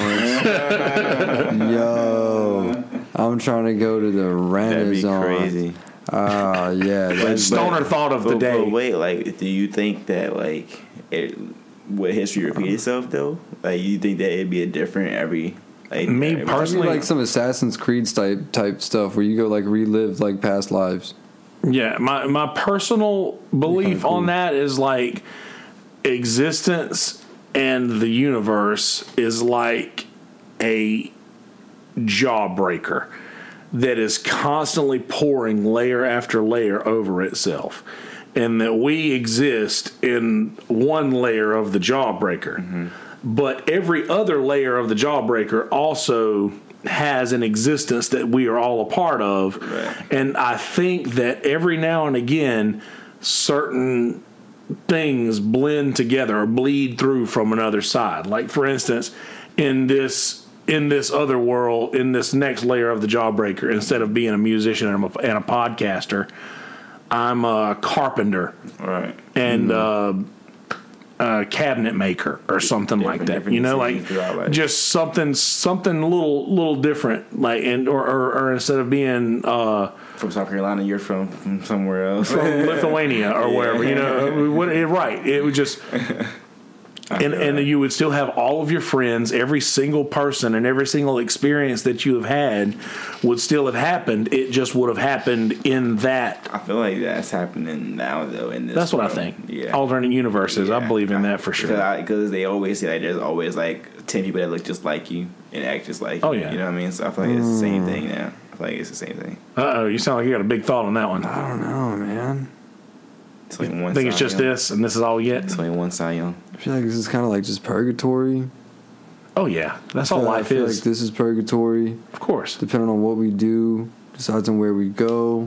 Yo, I'm trying to go to the That'd be Renaissance. crazy. Ah, yeah. That's, Stoner thought of the But, day. but wait, like, do you think that like it would history repeat itself though? Like, you think that it'd be a different every? Like, Me uh, personally- like some Assassin's Creed type type stuff where you go like relive like past lives. Yeah, my my personal belief cool. on that is like existence and the universe is like a jawbreaker that is constantly pouring layer after layer over itself, and that we exist in one layer of the jawbreaker. Mm-hmm. But every other layer of the jawbreaker also has an existence that we are all a part of. Right. And I think that every now and again, certain things blend together or bleed through from another side. Like, for instance, in this in this other world, in this next layer of the jawbreaker, instead of being a musician and a, and a podcaster, I'm a carpenter. Right. And mm-hmm. uh, a cabinet maker or something Different- like that. different You know, like decisions throughout life. just something something little little different. Like, and or, or, or instead of being uh, From South Carolina, you're from, from somewhere else. from Lithuania or Yeah. wherever, you know, what, it, right? It would just. And and you would still have all of your friends, every single person, and every single experience that you have had would still have happened. It just would have happened in that. I feel like that's happening now, though. In this, That's what I world. think. Yeah, Alternate universes. I Yeah. believe in that for sure. Because they always say like there's always like ten people that look just like you and act just like Oh, you. yeah. You know what I mean? So I feel like it's the same thing now. I feel like it's the same thing. Uh oh, you sound like you got a big thought on that one. I don't know, man. It's like one I think it's Cy just Young. this, and this is all yet. It's only one Cy Young. I feel like this is kind of like just purgatory. Oh yeah, that's I all feel- I life feel is. Like this is purgatory. Of course. Depending on what we do, decides on where we go.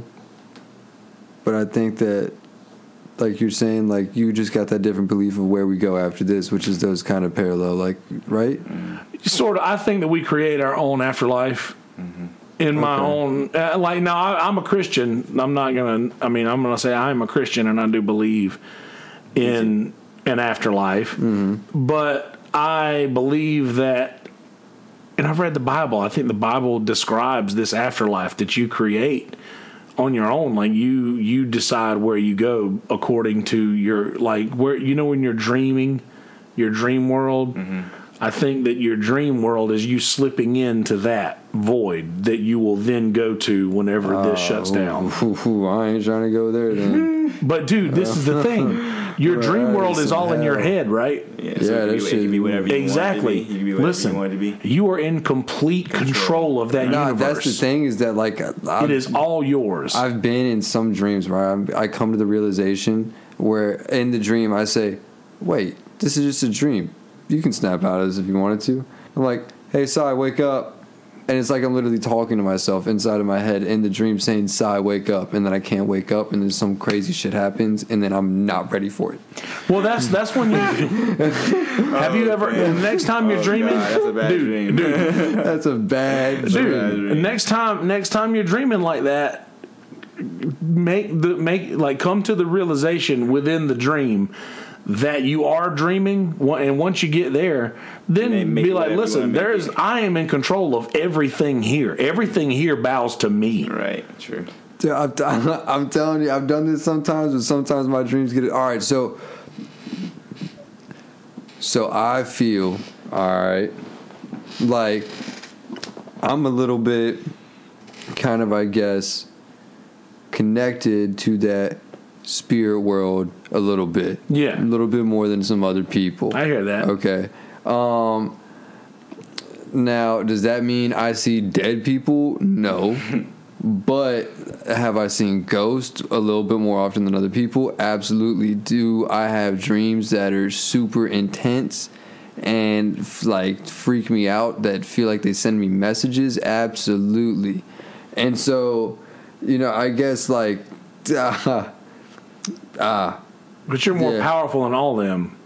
But I think that, like you're saying, like you just got that different belief of where we go after this, which is those kind of parallel, like, right? Sort of. I think that we create our own afterlife. In my Okay. own, uh, like now, I, I'm a Christian. I'm not gonna. I mean, I'm gonna say I'm a Christian, and I do believe in an afterlife. But I believe that, and I've read the Bible. I think the Bible describes this afterlife that you create on your own. Like you, you decide where you go according to your like where you know when you're dreaming, your dream world. I think that your dream world is you slipping into that void that you will then go to whenever this shuts down. Ooh, ooh, ooh, I ain't trying to go there then. But dude, this is the thing. Your dream Right, world is some all in your hell. head, right? Yeah, Yeah, so that it, could be, it shit- could be whatever you Exactly. want it to be. You can be whatever Listen, you want it to be. you are in complete control, of that Nah, universe. that's the thing is that like I've, It is all yours. I've been in some dreams where I'm, I come to the realization where in the dream I say, "Wait, this is just a dream. You can snap out of this if you wanted to." I'm like, "Hey, Sai, wake up." And it's like I'm literally talking to myself inside of my head in the dream saying, "Sai, wake up." And then I can't wake up and then some crazy shit happens and then I'm not ready for it. well, that's that's when you have you ever. The next time you're Oh, dreaming, God, that's a bad dude, dream. dude, That's a bad bad dude. dream. Next time, next time you're dreaming like that, make the make like come to the realization within the dream that you are dreaming, and once you get there, then Make- make be it like, whatever you listen, wanna make there's it." I am in control of everything here. Everything here bows to me. Right, true. Dude, I'm, I'm telling you, I've done this sometimes, but sometimes my dreams get it. All right, so, so I feel, all right, like I'm a little bit kind of, I guess, connected to that spirit world a little bit. Yeah. A little bit more than some other people. I hear that. Okay. Um, now, does that mean I see dead people? No. But have I seen ghosts a little bit more often than other people? Absolutely. Do I have dreams that are super intense and f- like freak me out that feel like they send me messages? Absolutely. And so, you know, I guess like, ah, ah But you're more Yeah. powerful than all them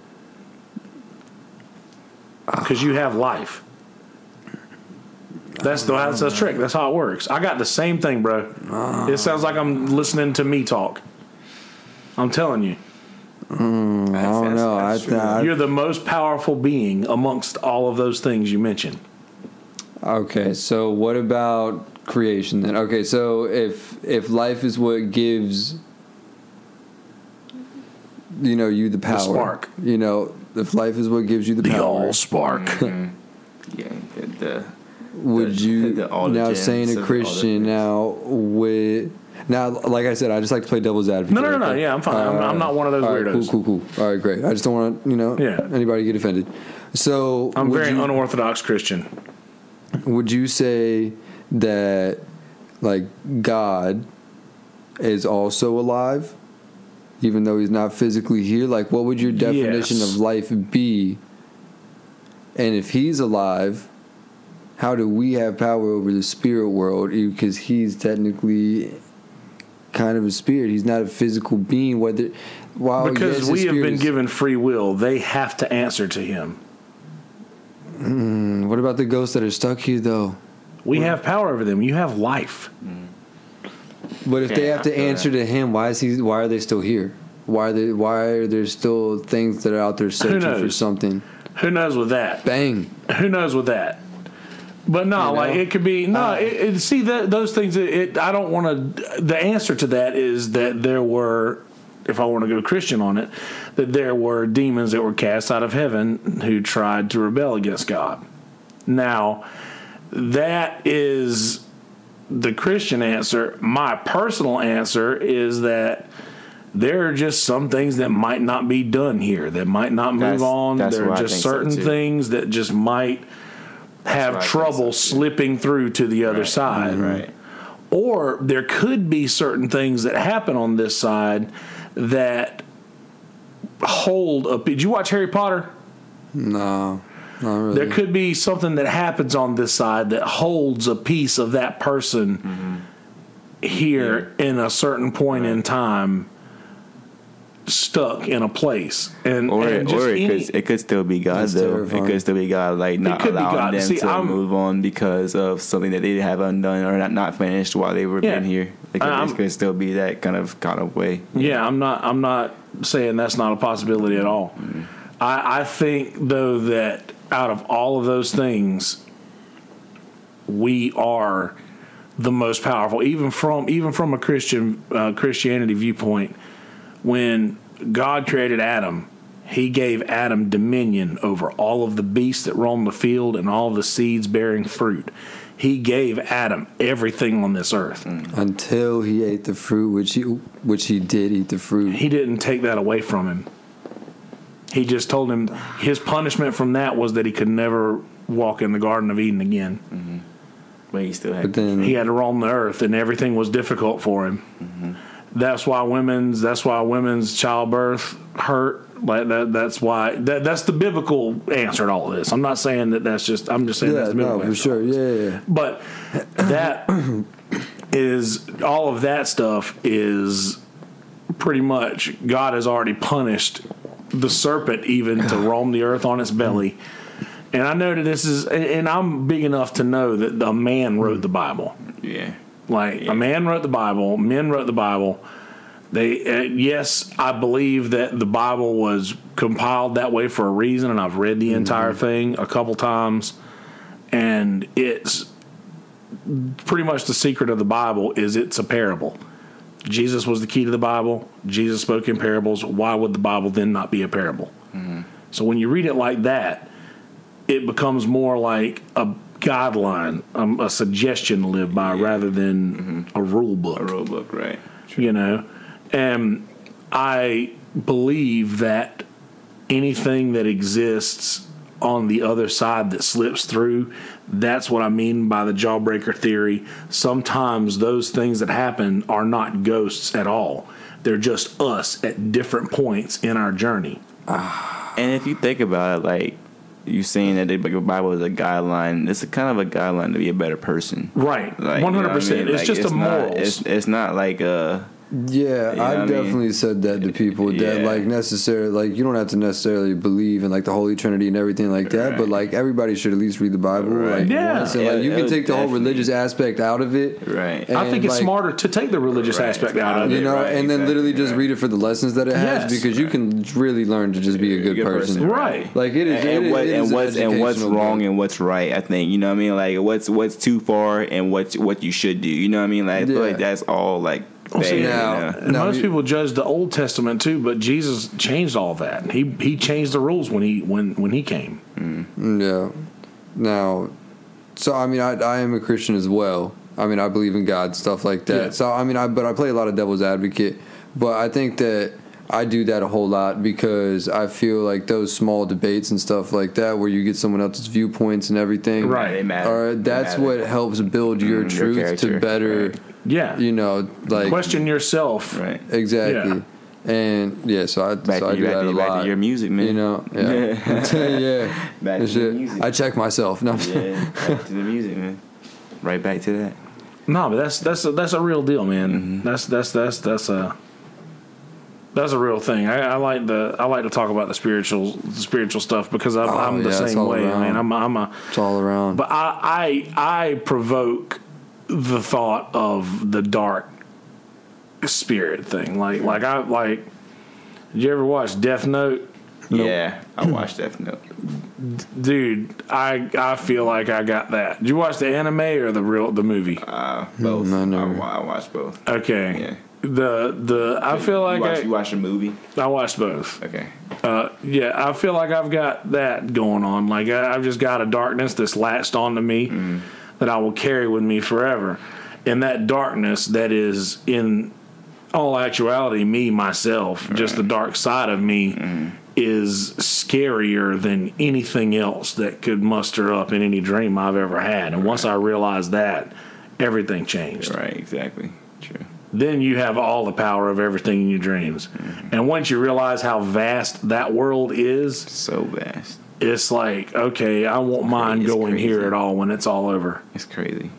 because you have life. That's the that's the trick. That's how it works. I got the same thing, bro. It sounds like I'm listening to me talk. I'm telling you, I don't that's- know. I, that's th- I you're the most powerful being amongst all of those things you mentioned. Okay, so what about creation then? Okay, so if if life is what gives you know you the power, spark. you know, if life is what gives you the, The power, all spark. Yeah, the, the would The- you the- all the now gems saying of a all Christian the- now with now like I said, I just like to play devil's advocate. No, no, no, no. okay? Yeah, I'm fine. I'm, I'm not one of those all right, weirdos. Cool, cool, cool. All right, great. I just don't want you know Yeah. anybody to get offended. So I'm would very you, unorthodox Christian. would you say that like God is also alive, even though he's not physically here? Like, what would your definition Yes. of life be? And if he's alive, how do we have power over the spirit world? Because he's technically kind of a spirit. He's not a physical being. Whether while Because yes, we his have spirit been is- given free will, they have to answer to him. Mm, what about the ghosts that are stuck here, though? We have power over them. You have life. But if they Yeah, have I to feel answer that. to him, why is he? Why are they still here? Why are they? Why are there still things that are out there searching for knows? something? Who knows with that? Bang! Who knows with that? But no, You like know? it could be no. Uh, it, it, see that those things. It, it I don't want to. The answer to that is that there were, if I want to go Christian on it, that there were demons that were cast out of heaven who tried to rebel against God. Now, that is the Christian answer. My personal answer is that there are just some things that might not be done here, that might not move That's- on. that's There are what I just think so, certain too. things that just might have what I think trouble so, too. slipping through to the other Right. side. Right. Or there could be certain things that happen on this side that hold a. Did you watch Harry Potter? No, not really. There could be something that happens on this side that holds a piece of that person here in a certain point in time, stuck in a place, and Or, and it, just or it, any- could, it could still be God, That's though. terrifying. It could still be God, like not could be allowing God. them See, to I'm- move on because of something that they haven't undone or not, not finished while they were Yeah. been here. It could, I'm- it could still be that kind of kind of way. Yeah, I'm not. I'm not saying that's not a possibility at all. I, I think though that out of all of those things, we are the most powerful. Even from even from a Christian uh, Christianity viewpoint, when God created Adam, He gave Adam dominion over all of the beasts that roam the field and all of the seeds bearing fruit. He gave Adam everything on this earth. Until he ate the fruit, which he which he did eat the fruit. He didn't take that away from him. He just told him his punishment from that was that he could never walk in the Garden of Eden again. But he still had. But then He had to roam the earth, and everything was difficult for him. That's why women's. That's why women's childbirth hurt. Like that. That's why. That, that's the biblical answer to all of this. I'm not saying that that's just. I'm just saying yeah, that's the biblical no, for answer. sure, yeah, yeah, yeah. But that is all of that stuff is pretty much God has already punished the serpent even to roam the earth on its belly. And I know that this is, and I'm big enough to know that a man wrote the Bible. Yeah. Like Yeah. a man wrote the Bible, men wrote the Bible. They, uh, yes, I believe that the Bible was compiled that way for a reason, and I've read the entire thing a couple times, and it's pretty much the secret of the Bible is it's a parable. Jesus was the key to the Bible. Jesus spoke in parables. Why would the Bible then not be a parable? So when you read it like that, it becomes more like a guideline, um, a suggestion to live by, rather than a rule book. A rule book, right? You know, and I believe that anything that exists on the other side that slips through, that's what I mean by the jawbreaker theory. Sometimes those things that happen are not ghosts at all. They're just us at different points in our journey. And if you think about it, like you saying that the Bible is a guideline, it's a kind of a guideline to be a better person. Right. Like, one you know hundred what I percent. mean? It's Like, just a not- morals. It's, it's not like a. Yeah, You know I've what I mean? definitely said that to people that Yeah. like necessarily like you don't have to necessarily believe in like the Holy Trinity and everything like that, but Right. like everybody should at least read the Bible. Right. Like, Yeah. once, and, Yeah, like you it can was take the whole definitely- religious aspect out of it. Right. I think and, it's like, smarter to take the religious Right. aspect out of You it. know, Right, and then literally exactly, just right. read it for the lessons that it has Yes. because you can really learn to just be a good, Good person. person, Right. Like it is, and, it and is- what it and is an what's and what's educational wrong book. and what's right. I think you know what I mean. Like what's what's too far and what's what you should do. You know what I mean. Like I feel Yeah. like that's all like. Well, see, there, now- you know? And Now, most you- people judge the Old Testament too, but Jesus changed all that. He he changed the rules when he when when he came. Yeah. Now, so I mean, I I am a Christian as well. I mean, I believe in God, stuff like that. Yeah. So I mean, I but I play a lot of devil's advocate. But I think that I do that a whole lot because I feel like those small debates and stuff like that, where you get someone else's viewpoints and everything, Right. They matter. Or They that's matter. what helps build your Mm, your truth character. to better, Right. Yeah. you know, like Question yourself. Right. exactly. And yeah, so I Back so I to, do back that to, a back lot. to your music, man. You know, yeah, yeah. Back That's to the it. music. I check myself. No, Yeah, back to the music, man. Right back to that. No, but that's that's a, that's a real deal, man. Mm-hmm. That's that's that's that's a that's a real thing. I, I like the I like to talk about the spiritual the spiritual stuff because I'm, Oh, I'm the yeah, it's same all way. around. Man, I'm I'm a it's all around. but I I I provoke the thought of the dark spirit thing. Like like I like. Did you ever watch Death Note? Yeah, I watched Death Note. Dude, I I feel like I got that. Did you watch the anime or the real the movie? Uh, both. Mm, I I, never- wa- I watched both. Okay. Yeah. The the I feel like you watched, I, you watched a movie. I watched both. Okay. Uh, yeah, I feel like I've got that going on. Like I, I've just got a darkness that's latched onto me Mm-hmm. that I will carry with me forever. And that darkness that is in all actuality me myself, just the dark side of me, Mm-hmm. is scarier than anything else that could muster up in any dream I've ever had. And once I realized that, everything changed. Right. Exactly. True. Then you have all the power of everything in your dreams. And once you realize how vast that world is, So vast. it's like, okay, I won't mind It's going crazy. here at all when it's all over. It's crazy.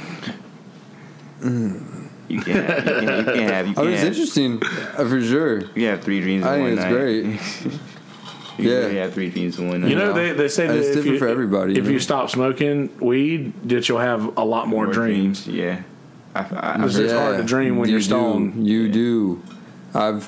You can't have. You can't, you can't have. You Oh, can't it's have, interesting uh, for sure. You can have three dreams in I one think it's night. great. You Yeah. can have three dreams in one night. You know, they, they say that It's if different you, for everybody, if you you know? stop smoking weed, that you'll have a lot more, dreams. Yeah. I, I, I Because it's hard to dream when you you're stoned. Do. You do. I've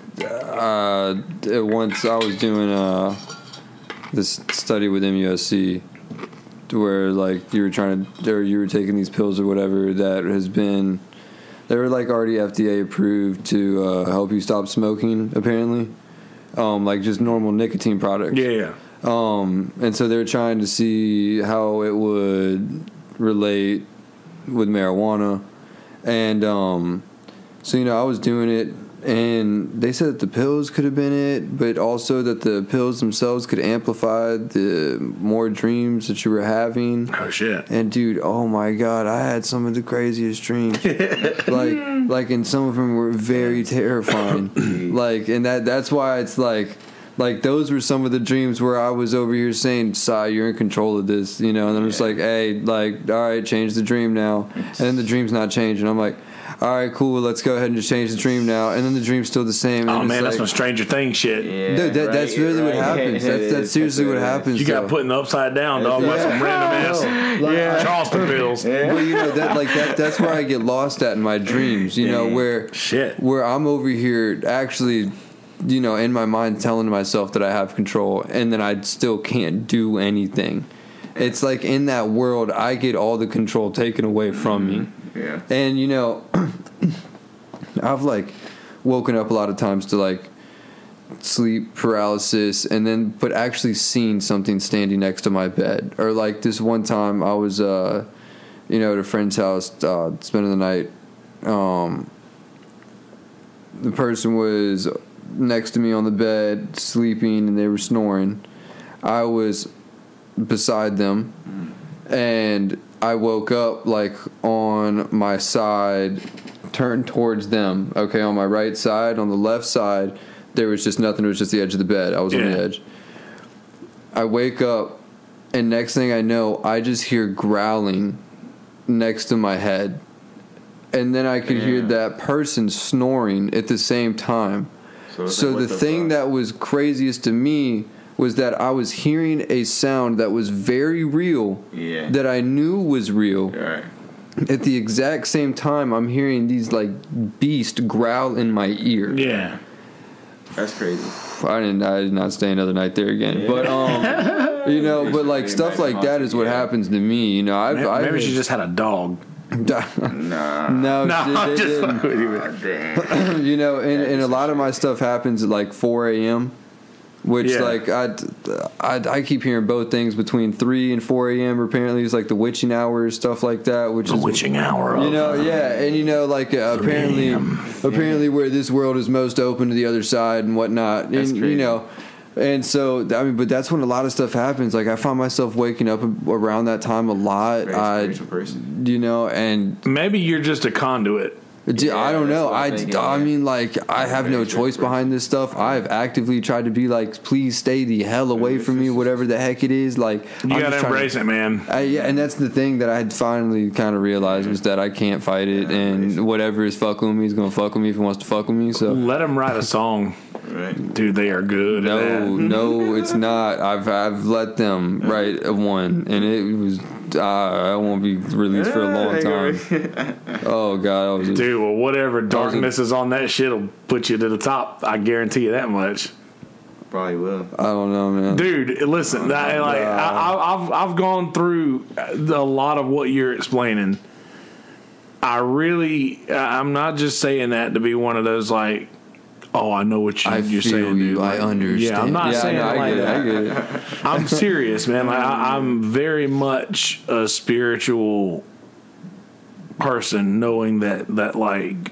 uh, once I was doing uh, this study with M U S C, where like you were trying to, or you were taking these pills or whatever that has been, they were like already F D A approved to uh, help you stop smoking. Apparently, um, like just normal nicotine products. Yeah, yeah. Um, and so they were trying to see how it would relate with marijuana. And um, so, you know, I was doing it, and they said that the pills could have been it, but also that the pills themselves could amplify the more dreams that you were having. Oh, shit. And dude, oh my God, I had some of the craziest dreams. like, like, and some of them were very terrifying. like, and that that's why it's like, like those were some of the dreams where I was over here saying, "Sai, you're in control of this," you know. And I'm just like, "Hey, like, all right, change the dream now." And then the dream's not changing. I'm like, "All right, cool, let's go ahead and just change the dream now." And then the dream's still the same. And Oh, it's man, that's like, some Stranger Things shit. Yeah, Dude, that, that's right, really what right. happens. That's, that's seriously what happens. You got though. put in the upside down, dog, by Yeah. some random ass Like, Charleston pills. But you know that like that that's where I get lost at in my dreams, you know, where Shit. where I'm over here actually, you know, in my mind telling myself that I have control, and then I still can't do anything. It's like in that world I get all the control taken away from me. Yeah. And you know, I've like woken up a lot of times to like sleep paralysis, and then but actually seen something standing next to my bed. Or like this one time I was uh you know at a friend's house uh spending the night. Um the person was next to me on the bed sleeping, and they were snoring. I was beside them, and I woke up like on my side, turned towards them. Okay, on my right side, on the left side, there was just nothing. It was just the edge of the bed. I was on Yeah. the edge. I wake up, and next thing I know, I just hear growling next to my head. And then I could hear Yeah. that person snoring at the same time. So, it's So like, the what the thing fuck? that was craziest to me was that I was hearing a sound that was very real, Yeah. that I knew was real. All right. At the exact same time, I'm hearing these like beasts growl in my ear. Yeah. That's crazy. I didn't. I did not stay another night there again. But um, you know, but like stuff like that is what happens to me. You know, I've. Maybe I've she just had a dog. Nah. no, No, they- I'm they just didn't. fucking with you, man. Damn. You know, and, and a lot of my stuff happens at like four a.m. Which, Yeah. like, I, I, I keep hearing both things between three and four a.m. Apparently, it's like the witching hours, stuff like that. Which The is witching hour. You of, know, uh, yeah, and you know, like uh, apparently, apparently, where this world is most open to the other side and whatnot. That's and, crazy. You know, and so I mean, but that's when a lot of stuff happens. Like I find myself waking up around that time a lot. Very I, spiritual person. you know, and Maybe you're just a conduit. Dude, Yeah, I don't that's know. what I, I'm thinking, I yeah. mean, like, I have no Very true, choice bro. behind this stuff. I've actively tried to be like, please stay the hell away from me, whatever the heck it is. Like, You gotta embrace it, man. I, yeah, and that's the thing that I had finally kind of realized was that I can't fight it, and whatever is fucking with me is gonna fuck with me if it wants to fuck with me. So Let them write a song, Right. dude. They are good. at no, that. no, it's not. I've I've let them write a one, and it was uh, I won't be released for a long time. Oh god, I was just, Dude, well, whatever was a- darkness is on that shit will put you to the top. I guarantee you that much. Probably will. I don't know, man. Dude, listen, I, like I, I, I've I've gone through a lot of what you're explaining. I really, I'm not just saying that to be one of those like, oh, I know what you, I you're feel saying. you. dude. I Like, understand. Yeah, I'm not yeah, saying no, it I like get it. that. I get it. I'm serious, man. Like, I, I'm very much a spiritual person, knowing that that like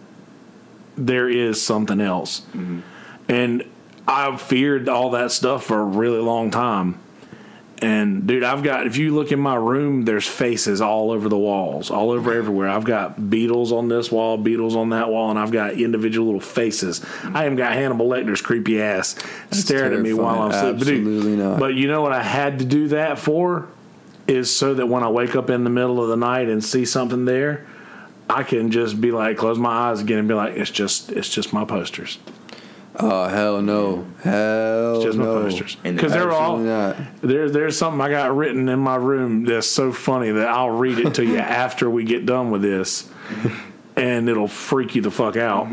there is something else, and I've feared all that stuff for a really long time. And dude, I've got, if you look in my room, there's faces all over the walls, all over everywhere. I've got beetles on this wall, beetles on that wall, and I've got individual little faces. I even got Hannibal Lecter's creepy ass staring at me while I'm terrifying. sleeping. Dude, Absolutely not. But you know what I had to do that for? Is so that when I wake up in the middle of the night and see something there, I can just be like, close my eyes again and be like, it's just, it's just my posters. Oh hell no, hell It's just my no. posters. And Because they're all, Absolutely not. There's there's something I got written in my room that's so funny that I'll read it to you after we get done with this, and it'll freak you the fuck out.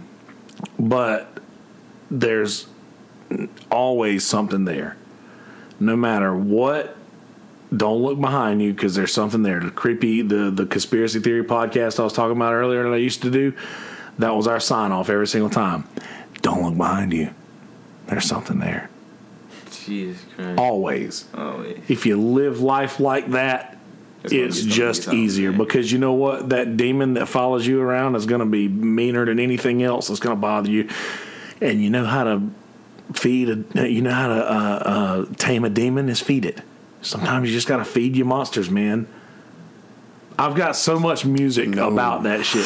But there's always something there, no matter what. Don't look behind you because there's something there. The creepy, the the conspiracy theory podcast I was talking about earlier that I used to do, that was our sign off every single time. Don't look behind you. There's something there. Jesus Christ. Always. Always. If you live life like that, It's gonna it's be something just something, easier yeah. because you know what? That demon that follows you around is going to be meaner than anything else that's going to bother you. And you know how to feed, a, you know how to uh, uh, tame a demon is feed it. Sometimes you just got to feed your monsters, man. I've got so much music about that shit.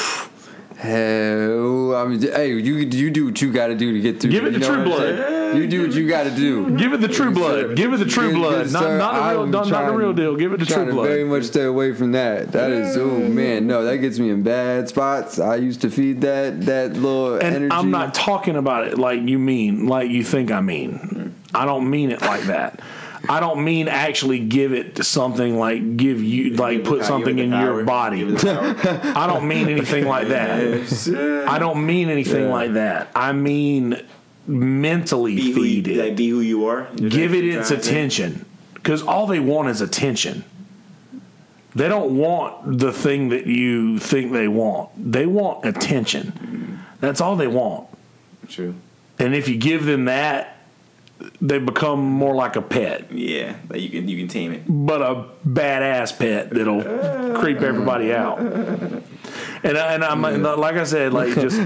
Hell, I mean, hey, you you do what you got to do to get through. Give it you the know true what I'm blood. saying? You do what you got to do. Give it the true Yes, blood. sir. Give it the true Yes, blood. yes, Not, sir. not the real, I'm not, not the trying- real deal. Give it the trying true to blood. very much stay away from that. That is, oh man, no, that gets me in bad spots. I used to feed that that little And energy. I'm not talking about it like you mean, like you think I mean. I don't mean it like that. I don't mean actually give it to something like give you, like Give the put power- something give in it the your power. body. Give it the power. I don't mean anything like that. I don't mean anything like that. I mean mentally Be who feed you, it. like, be who you are. Give it its Trying to- attention. Because all they want is attention. They don't want the thing that you think they want. They want attention. That's all they want. True. And if you give them that, they become more like a pet, Yeah, like you can you can tame it. but a badass pet that'll creep everybody out. And I, and I'm like I said, like just.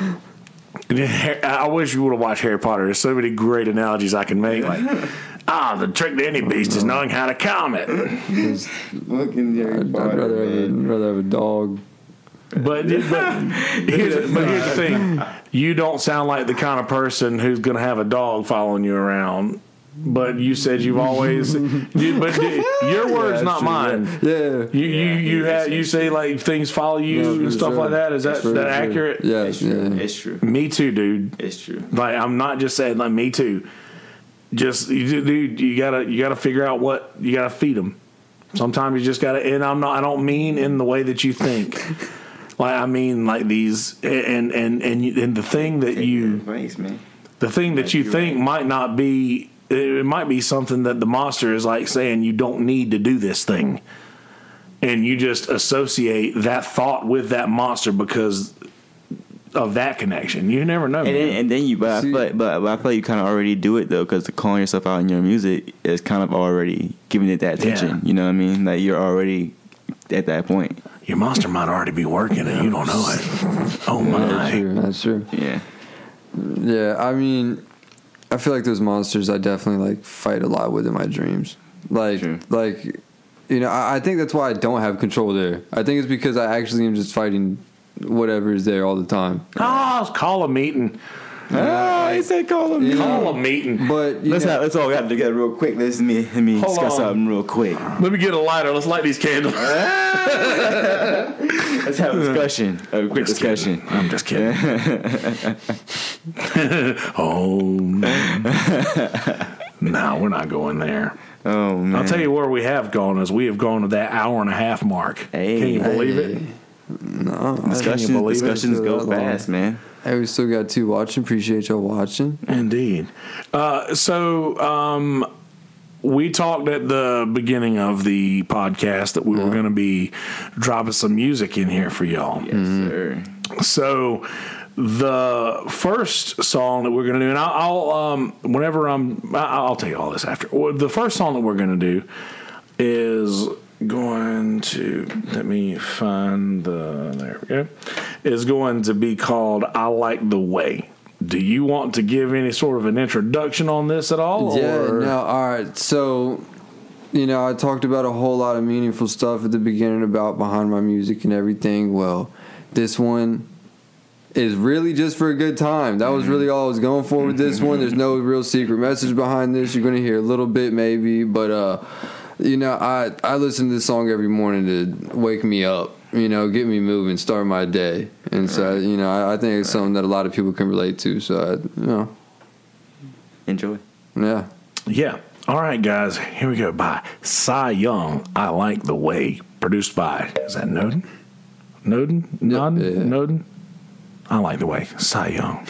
I wish you would have watched Harry Potter. There's so many great analogies I can make. Like, ah, the trick to any beast is knowing how to calm it. Fucking Harry I'd, I'd rather have a, I'd rather have a dog. But, but, here's, but here's the thing: you don't sound like the kind of person who's going to have a dog following you around. But you said you've always, you, but your words, Yeah, not true, mine. Yeah. You you you yeah, have you say like things follow you No, and for stuff sure. like that. Is that For that sure. accurate? Yeah, It's true. yeah. It's true. Me too, dude. It's true. Like I'm not just saying like me too. Just you, dude, you gotta you gotta figure out what you gotta feed them. Sometimes you just gotta. And I'm not. I don't mean in the way that you think. Like I mean like these and and and you, and the thing that Take you your advice, man. the thing that you You're think right. might not be. It might be something that the monster is like saying you don't need to do this thing. And you just associate that thought with that monster because of that connection. You never know. And then, and then you, but I, feel like, but, but I feel like you kind of already do it though, because calling yourself out in your music is kind of already giving it that attention. Yeah. You know what I mean? Like you're already at that point. Your monster might already be working and you don't know it. Oh my! That's true. That's true. Yeah. Yeah. I mean, I feel like those monsters I definitely like fight a lot with in my dreams. Like, true. like, you know, I, I think that's why I don't have control there. I think it's because I actually am just fighting whatever is there all the time. Oh, call a meeting. Oh, he said call a meeting. Call a meeting. But let's, have, let's all get together real quick. Let's me let me Hold discuss on. something real quick. Let me get a lighter. Let's light these candles. Let's have a discussion. A quick just discussion. Kidding. I'm just kidding. Oh no, we're not going there. Oh man! I'll tell you where we have gone is we have gone to that hour and a half mark. Hey, can you believe hey. it? No, discussions, discussions go fast, man. Hey, we still got two watching. Appreciate y'all watching. Indeed. Uh, so um, we talked at the beginning of the podcast that we yeah. were going to be dropping some music in here for y'all. Yes, mm-hmm. sir. So the first song that we're going to do, and I'll, I'll um, whenever I'm, I'll tell you all this after. The first song that we're going to do is going to, let me find the, there we go, is going to be called I Like the Way. Do you want to give any sort of an introduction on this at all? Yeah, or? no, all right. So, you know, I talked about a whole lot of meaningful stuff at the beginning about behind my music and everything. Well, this one is really just for a good time. That was really all I was going for with this one. There's no real secret message behind this. You're going to hear a little bit maybe, but, uh, you know, I, I listen to this song every morning to wake me up, you know, get me moving, start my day. And so, you know, I, I think it's something that a lot of people can relate to. So, I, you know. Enjoy. Yeah. Yeah. All right, guys. Here we go. By Cy Young, I Like the Way. Produced by, is that Noden? Noden? Noden? Yep, yeah. Noden? I Like the Way. Cy Young.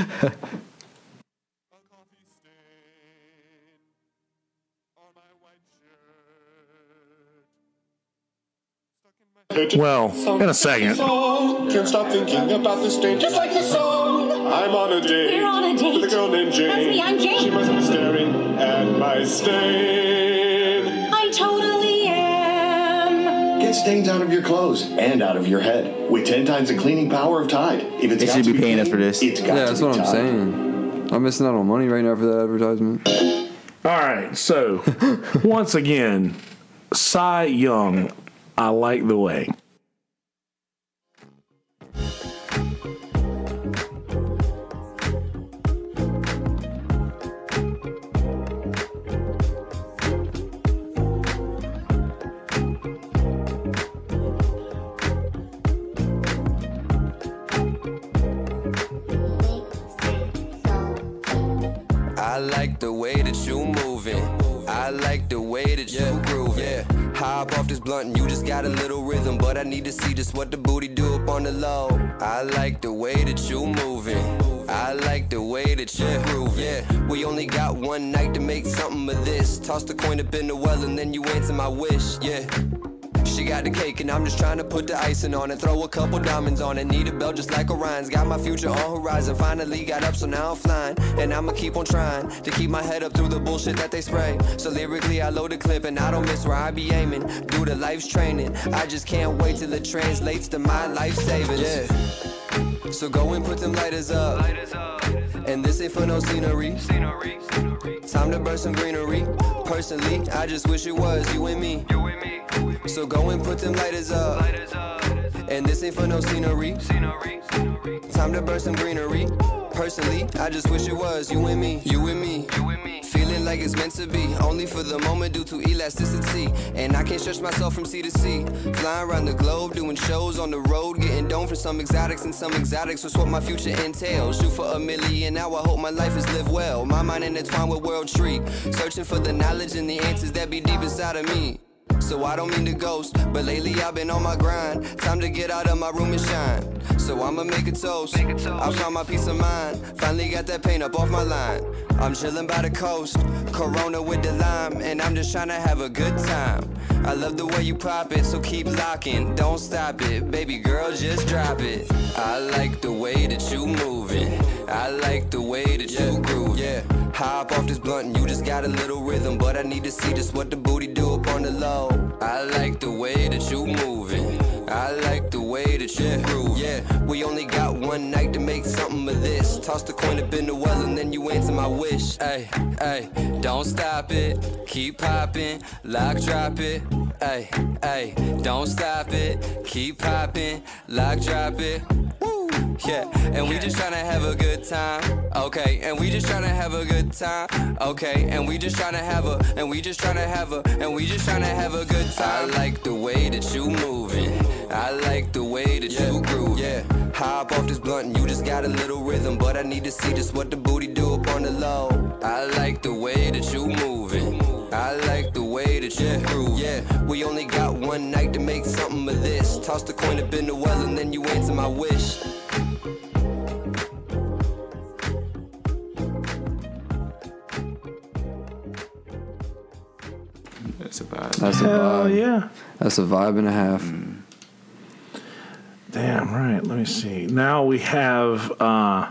Well, in a second. Can't stop thinking about this day. Just like the song. I'm on a date. We're on a date. With a girl named Jane. That's me, I'm Jane. She must be staring at my stain. I totally am. Get stains out of your clothes and out of your head with ten times the cleaning power of Tide. If it's they got should to be paying us for this. It's got yeah, to that's be what I'm Tide. saying. I'm missing out on money right now for that advertisement. All right, so once again, Cy Young, I Like the Way. I like the way that you moving. I like the way that you grooving. Yeah. Hop off this blunt and you just got a little rhythm, but I need to see just what the booty do up on the low. I like the way that you moving. I like the way that you grooving. Yeah. We only got one night to make something of this. Toss the coin up in the well and then you answer my wish. Yeah. She got the cake and I'm just trying to put the icing on it. Throw a couple diamonds on it. Need a belt just like Orion's. Got my future on horizon. Finally got up, so now I'm flying. And I'ma keep on trying to keep my head up through the bullshit that they spray. So lyrically I load the clip and I don't miss where I be aiming. Due to life's training, I just can't wait till it translates to my life savings. Yeah. So go and put them lighters up. And this ain't for no scenery. Time to burn some greenery. Personally, I just wish it was you and me. So go and put them lighters up. And this ain't for no scenery. Time to burn some greenery. Personally, I just wish it was you and me. You and me. Feeling like it's meant to be. Only for the moment due to elasticity. And I can't stretch myself from sea to sea. Flying around the globe, doing shows on the road. Getting domed for some exotics and some exotics was what my future entails. Shoot for a million, now I hope my life is live well. My mind intertwined with World Tree. Searching for the knowledge and the answers that be deep inside of me. so I don't mean to ghost. But lately I've been on my grind. Time to get out of my room and shine. So I'ma make a toast. Make a toast. I found my peace of mind. Finally got that paint up off my line. I'm chilling by the coast, Corona with the lime, and I'm just trying to have a good time. I love the way you pop it, so keep locking, don't stop it. Baby girl, just drop it. I like the way that you moving. I like the way that you groove. Yeah, hop off this blunt and you just got a little rhythm, but I need to see just what the booty do up on the low. I like the way that you moving. I like the way that you groove. Yeah, we only got one night to make something of this. Toss the coin up in the well and then you answer my wish. Ay, ay, don't stop it, keep popping, lock drop it. Ay, ay, don't stop it, keep popping, lock drop it. Woo, yeah, and we just tryna have a good time. Okay, and we just tryna have a good time. Okay, and we just tryna have a, and we just tryna have a, and we just tryna have a good time. I like the way that you moving. I like the way that you groove. Yeah, hop off this blunt and you just got a little rhythm, but I need to see just what the booty do up on the low. I like the way that you moving. I like the way that you groove. Yeah, we only got one night to make something of this. Toss the coin up in the well and then you answer my wish. That's a vibe. That's a Hell vibe. yeah. That's a vibe and a half. Mm. Damn right. Let me see. Now we have uh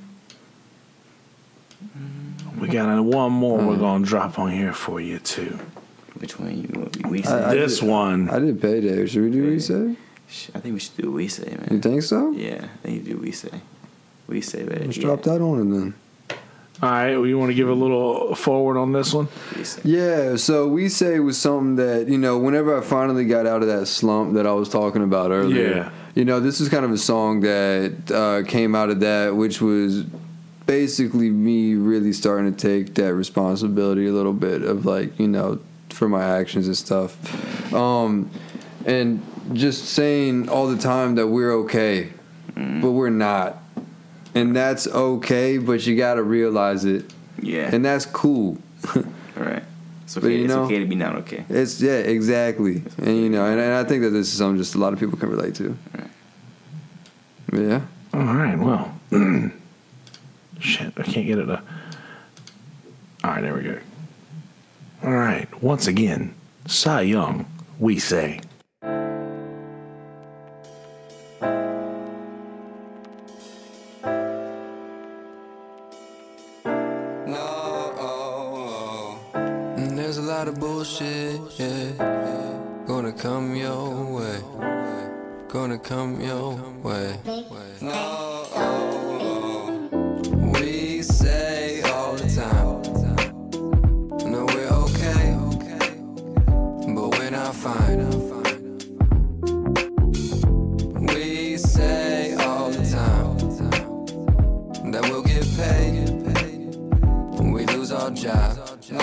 we got a, one more we're gonna drop on here for you too. Which one you want? We say. I, I This did, one. I did payday. Should we do we say? I think we should do we say, man. You think so? Yeah, I think you do we say. We say, baby. Let's yeah. drop that on it then. All right, well, you want to give a little forward on this one? We say. Yeah, so we say was something that, you know, whenever I finally got out of that slump that I was talking about earlier, Yeah. you know, this is kind of a song that uh, came out of that, which was basically me really starting to take that responsibility a little bit of, like, you know, for my actions and stuff. Um, and just saying all the time that we're okay, but we're not. And that's okay, but you got to realize it. Yeah. And that's cool. All right. It's But, okay. you It's know, okay to be not okay. It's yeah, exactly, and you know, and, and I think that this is something just a lot of people can relate to. Right. Yeah. All right, well. Shit, I can't get it to. All right, there we go. All right, once again, Cy Young, we say. There's a lot of bullshit, yeah, gonna come your way, gonna come your way. No, we say all the time, no, we're okay, but we're not fine. We say all the time that we'll get paid, we lose our job.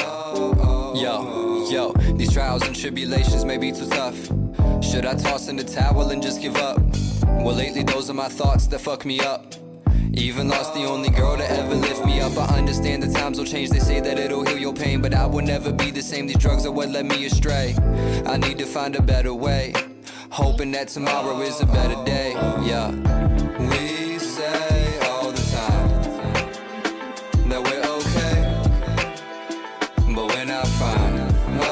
Yo, yo, these trials and tribulations may be too tough. Should I toss in the towel and just give up? Well, lately those are my thoughts that fuck me up. Even lost the only girl to ever lift me up. I understand the times will change, they say that it'll heal your pain, but I will never be the same, these drugs are what led me astray. I need to find a better way, hoping that tomorrow is a better day, yeah. We say all the time that we're okay, but we're not fine. No,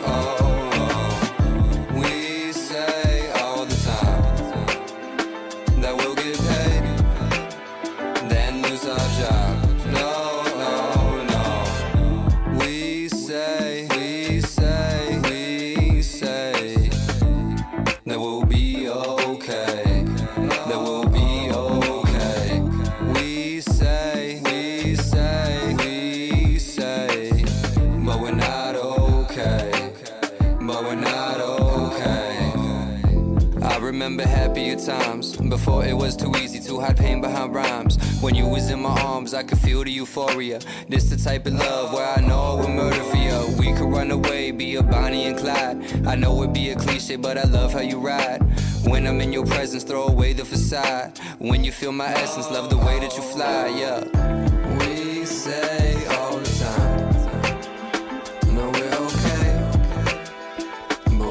we say all the time that we'll get paid, then lose our job. No, no, no. We say, we say, we say that we'll be okay, that we'll be okay. We say, we say, we say, but we're not okay, but we're not okay. I remember happier times, before it was too easy to hide pain behind rhymes. When you was in my arms, I could feel the euphoria. This the type of love where I know I would murder for you. We could run away, be a Bonnie and Clyde. I know it'd be a cliche, but I love how you ride. When I'm in your presence, throw away the facade. When you feel my essence, love the way that you fly, yeah. We say all the time, no, we're okay, but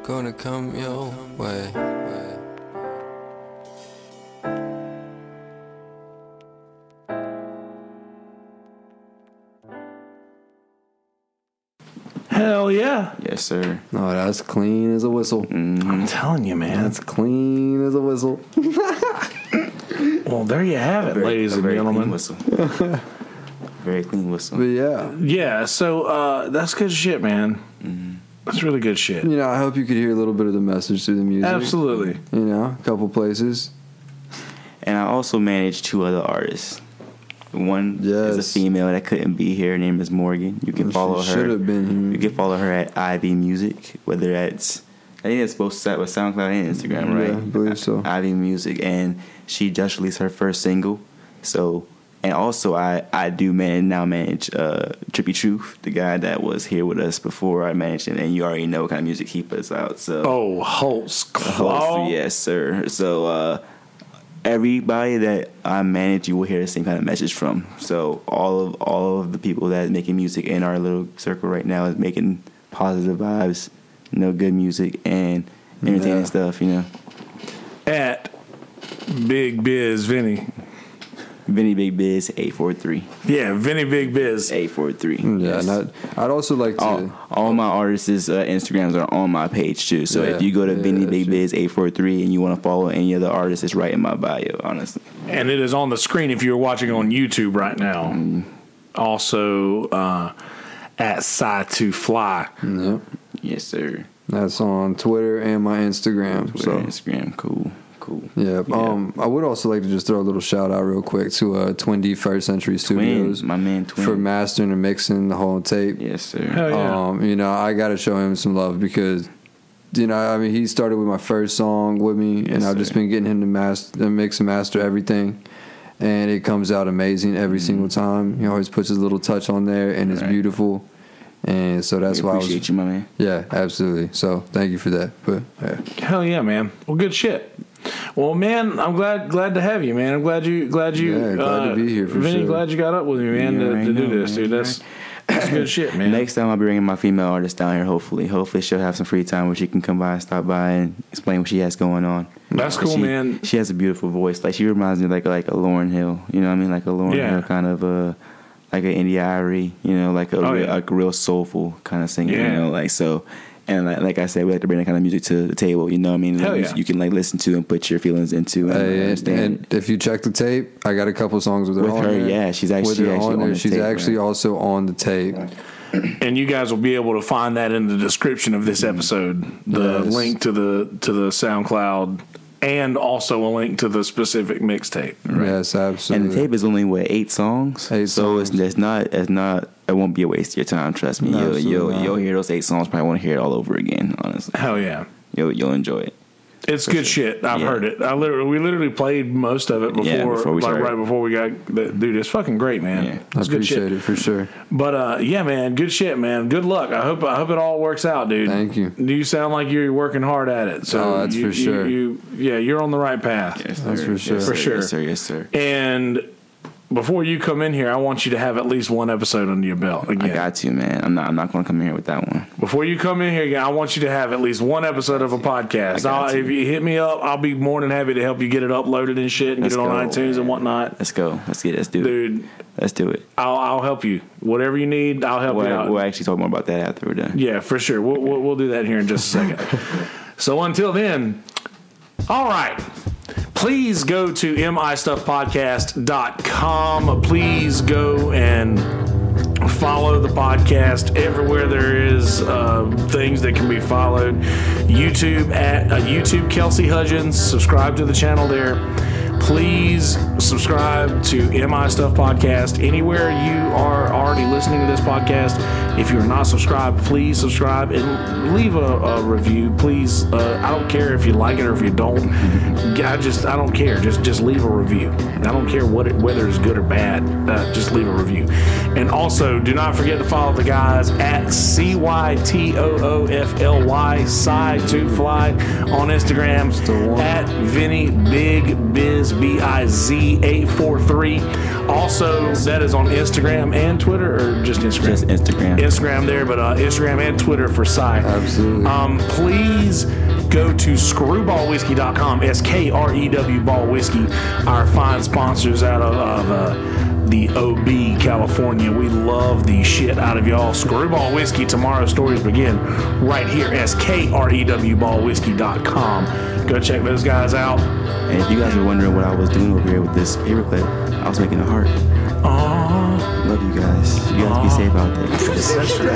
gonna come your way. Hell yeah. Yes, sir. No, that's clean as a whistle. I'm telling you, man. That's clean as a whistle. Well, there you have it, Very- ladies a and very clean gentlemen. whistle. Very clean whistle. But yeah, Yeah, so uh, that's good shit, man. That's really good shit. you know, I hope you could hear a little bit of the message through the music. Absolutely. You know, a couple places. And I also manage two other artists. One is a Yes. female that couldn't be here. Her name is Morgan. You can She follow her. should have been You here. can follow her at Ivy Music, whether that's I think it's both set with SoundCloud and Instagram, right? Yeah, I believe so. Ivy Music, and she just released her first single. So, and also I I do man now manage uh, Trippy Truth, the guy that was here with us before. I managed him, and you already know what kind of music he puts out. So, Oh, Holtz Claw. Holst, yes, sir. So, uh, everybody that I manage, you will hear the same kind of message from. So, all of all of the people that are making music in our little circle right now is making positive vibes, you know, good music and entertaining Yeah. stuff. You know, At Big Biz Vinny. Vinny Big Biz eight four three Yeah, Vinny Big Biz. eight four three. Yeah, and I'd, I'd also like to. All, all my artists' uh, Instagrams are on my page too. So Yeah, if you go to yeah, Vinny that's Big true. Biz eight four three and you want to follow any other artists, it's right in my bio. Honestly, And it is on the screen if you're watching on YouTube right now. Also, uh, at Sci to Fly. Yep. yes, sir. That's on Twitter and my Instagram. Twitter, so Instagram, cool, cool. yeah. Um, I would also like to just throw a little shout out real quick to uh, Twin D First Century Studios Twin, my man Twin. for mastering and mixing the whole tape. Yes, sir. Hell yeah. Um, you know, I got to show him some love because, you know, I mean, he started with my first song with me, and Yes, I've just sir. been getting him to master, mix and master everything, and it comes out amazing every single time. He always puts his little touch on there, and it's Right. beautiful. And so that's We why I appreciate was, you, my man. yeah, absolutely. So thank you for that. But yeah. Hell yeah, man. Well, good shit. Well, man, I'm glad glad to have you, man. I'm glad you glad you Yeah, glad to uh, be here for Vinny, sure. glad you got up with me, man, You to, already to do know, this, man. dude. That's that's good shit, man. Next time I'll be bringing my female artist down here. Hopefully, hopefully she'll have some free time where she can come by and stop by and explain what she has going on. That's cool, she, man. She has a beautiful voice. Like she reminds me like like a Lauryn Hill. You know what I mean? Like a Lauryn Yeah. Hill kind of a like an Indie Irie. You know, like a Oh, real, yeah. like a real soulful kind of singer. Yeah. You know, like so. And like, like I said, we like to bring that kind of music to the table. You know what I mean? Hell Like, yeah. You can like listen to and put your feelings into and Hey, and, understand. and if you check the tape, I got a couple songs with her With on her, there. yeah, she's With actually- her actually on there. the She's tape, actually right. also on the tape. And you guys will be able to find that in the description of this episode. The Yes. link to the to the SoundCloud and also a link to the specific mixtape. Yes, absolutely. And the tape is only what eight songs, Eight so songs. it's, it's not it's not it won't be a waste of your time. Trust me, No, you'll absolutely you'll, not. you'll hear those eight songs. Probably want to hear it all over again. Honestly, Hell yeah. you'll you'll enjoy it. It's good shit. I've Yeah. heard it. I literally, we literally played most of it before, Yeah, before we like started. right before we got. Dude, it's fucking great, man. Yeah. I It's good shit. appreciate it for sure. But uh, yeah, man, good shit, man. Good luck. I hope I hope it all works out, dude. Thank you. You sound like you're working hard at it. So Oh, that's you, for sure. You, you, yeah, you're on the right path. That's for sure. Yes, For sir. sure. Yes, sir. Yes, sir. And before you come in here, I want you to have at least one episode under your belt again. I got you, man. I'm not. I'm not going to come in here with that one. Before you come in here again, I want you to have at least one episode of a podcast. I got I'll, you. if you hit me up, I'll be more than happy to help you get it uploaded and shit and Let's get it on go. iTunes and whatnot. Let's go. Let's get. Let's do it. Dude, Let's do it. I'll, I'll help you. Whatever you need, I'll help you out. We'll, we'll actually talk more about that after we're done. Yeah, for sure. We'll, we'll, we'll do that here in just a second. So until then, all right. Please go to m i stuff podcast dot com. Please go and follow the podcast everywhere there is uh, things that can be followed. YouTube at uh, YouTube Kelsey Hudgens. Subscribe to the channel there. Please subscribe to M I Stuff Podcast anywhere you are already listening to this podcast. If you're not subscribed, please subscribe and leave a, a review. Please, uh, I don't care if you like it or if you don't. I just, I don't care. Just, just leave a review. I don't care what it, whether it's good or bad. Uh, just leave a review. And also, do not forget to follow the guys at C Y T O O F L Y Sci to Fly on Instagram, Still one. at Vinny Big Biz Biz, B I Z eight four three. Also, that is on Instagram and Twitter, or just Instagram? Just Instagram. Instagram there, but uh, Instagram and Twitter for Cy. Absolutely. Um, please go to screwball whiskey dot com, S K R E W Ball Whiskey, our fine sponsors out of, of uh, the O B, California. We love the shit out of y'all. Screwball Whiskey, tomorrow's stories begin right here, S K R E W ball whiskey dot com. Go check those guys out. And if you guys are wondering what I was doing over here with this paperclip, I was making a heart. Aww. Love you guys. You guys be safe out there. That's true.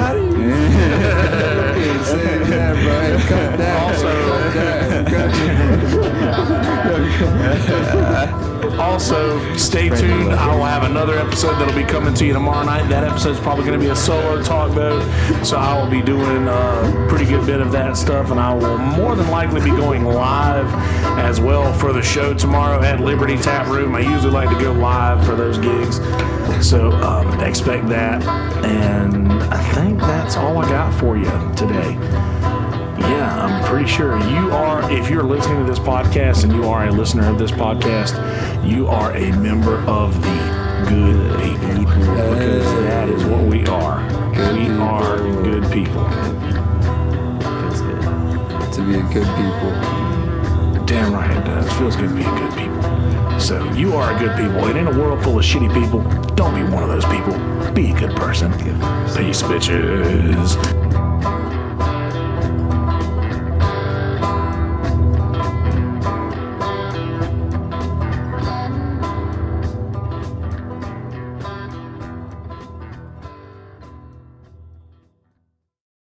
Also, stay tuned. I will have another episode that'll be coming to you tomorrow night. That episode's probably going to be a solo talk, though. So I will be doing a pretty good bit of that stuff, and I will more than likely be going live as well for the show tomorrow at Liberty Tap Room. I usually like to go live for those gigs. So um, expect that. And I think that's all I got for you today. Yeah, I'm pretty sure you are, if you're listening to this podcast and you are a listener of this podcast, you are a member of the good people. Because that is what we are. We are good people. Feels good. To be a good people. Damn right it does. Feels good to be a good people. So you are a good people. And in a world full of shitty people, don't be one of those people. Be a good person. Peace, bitches.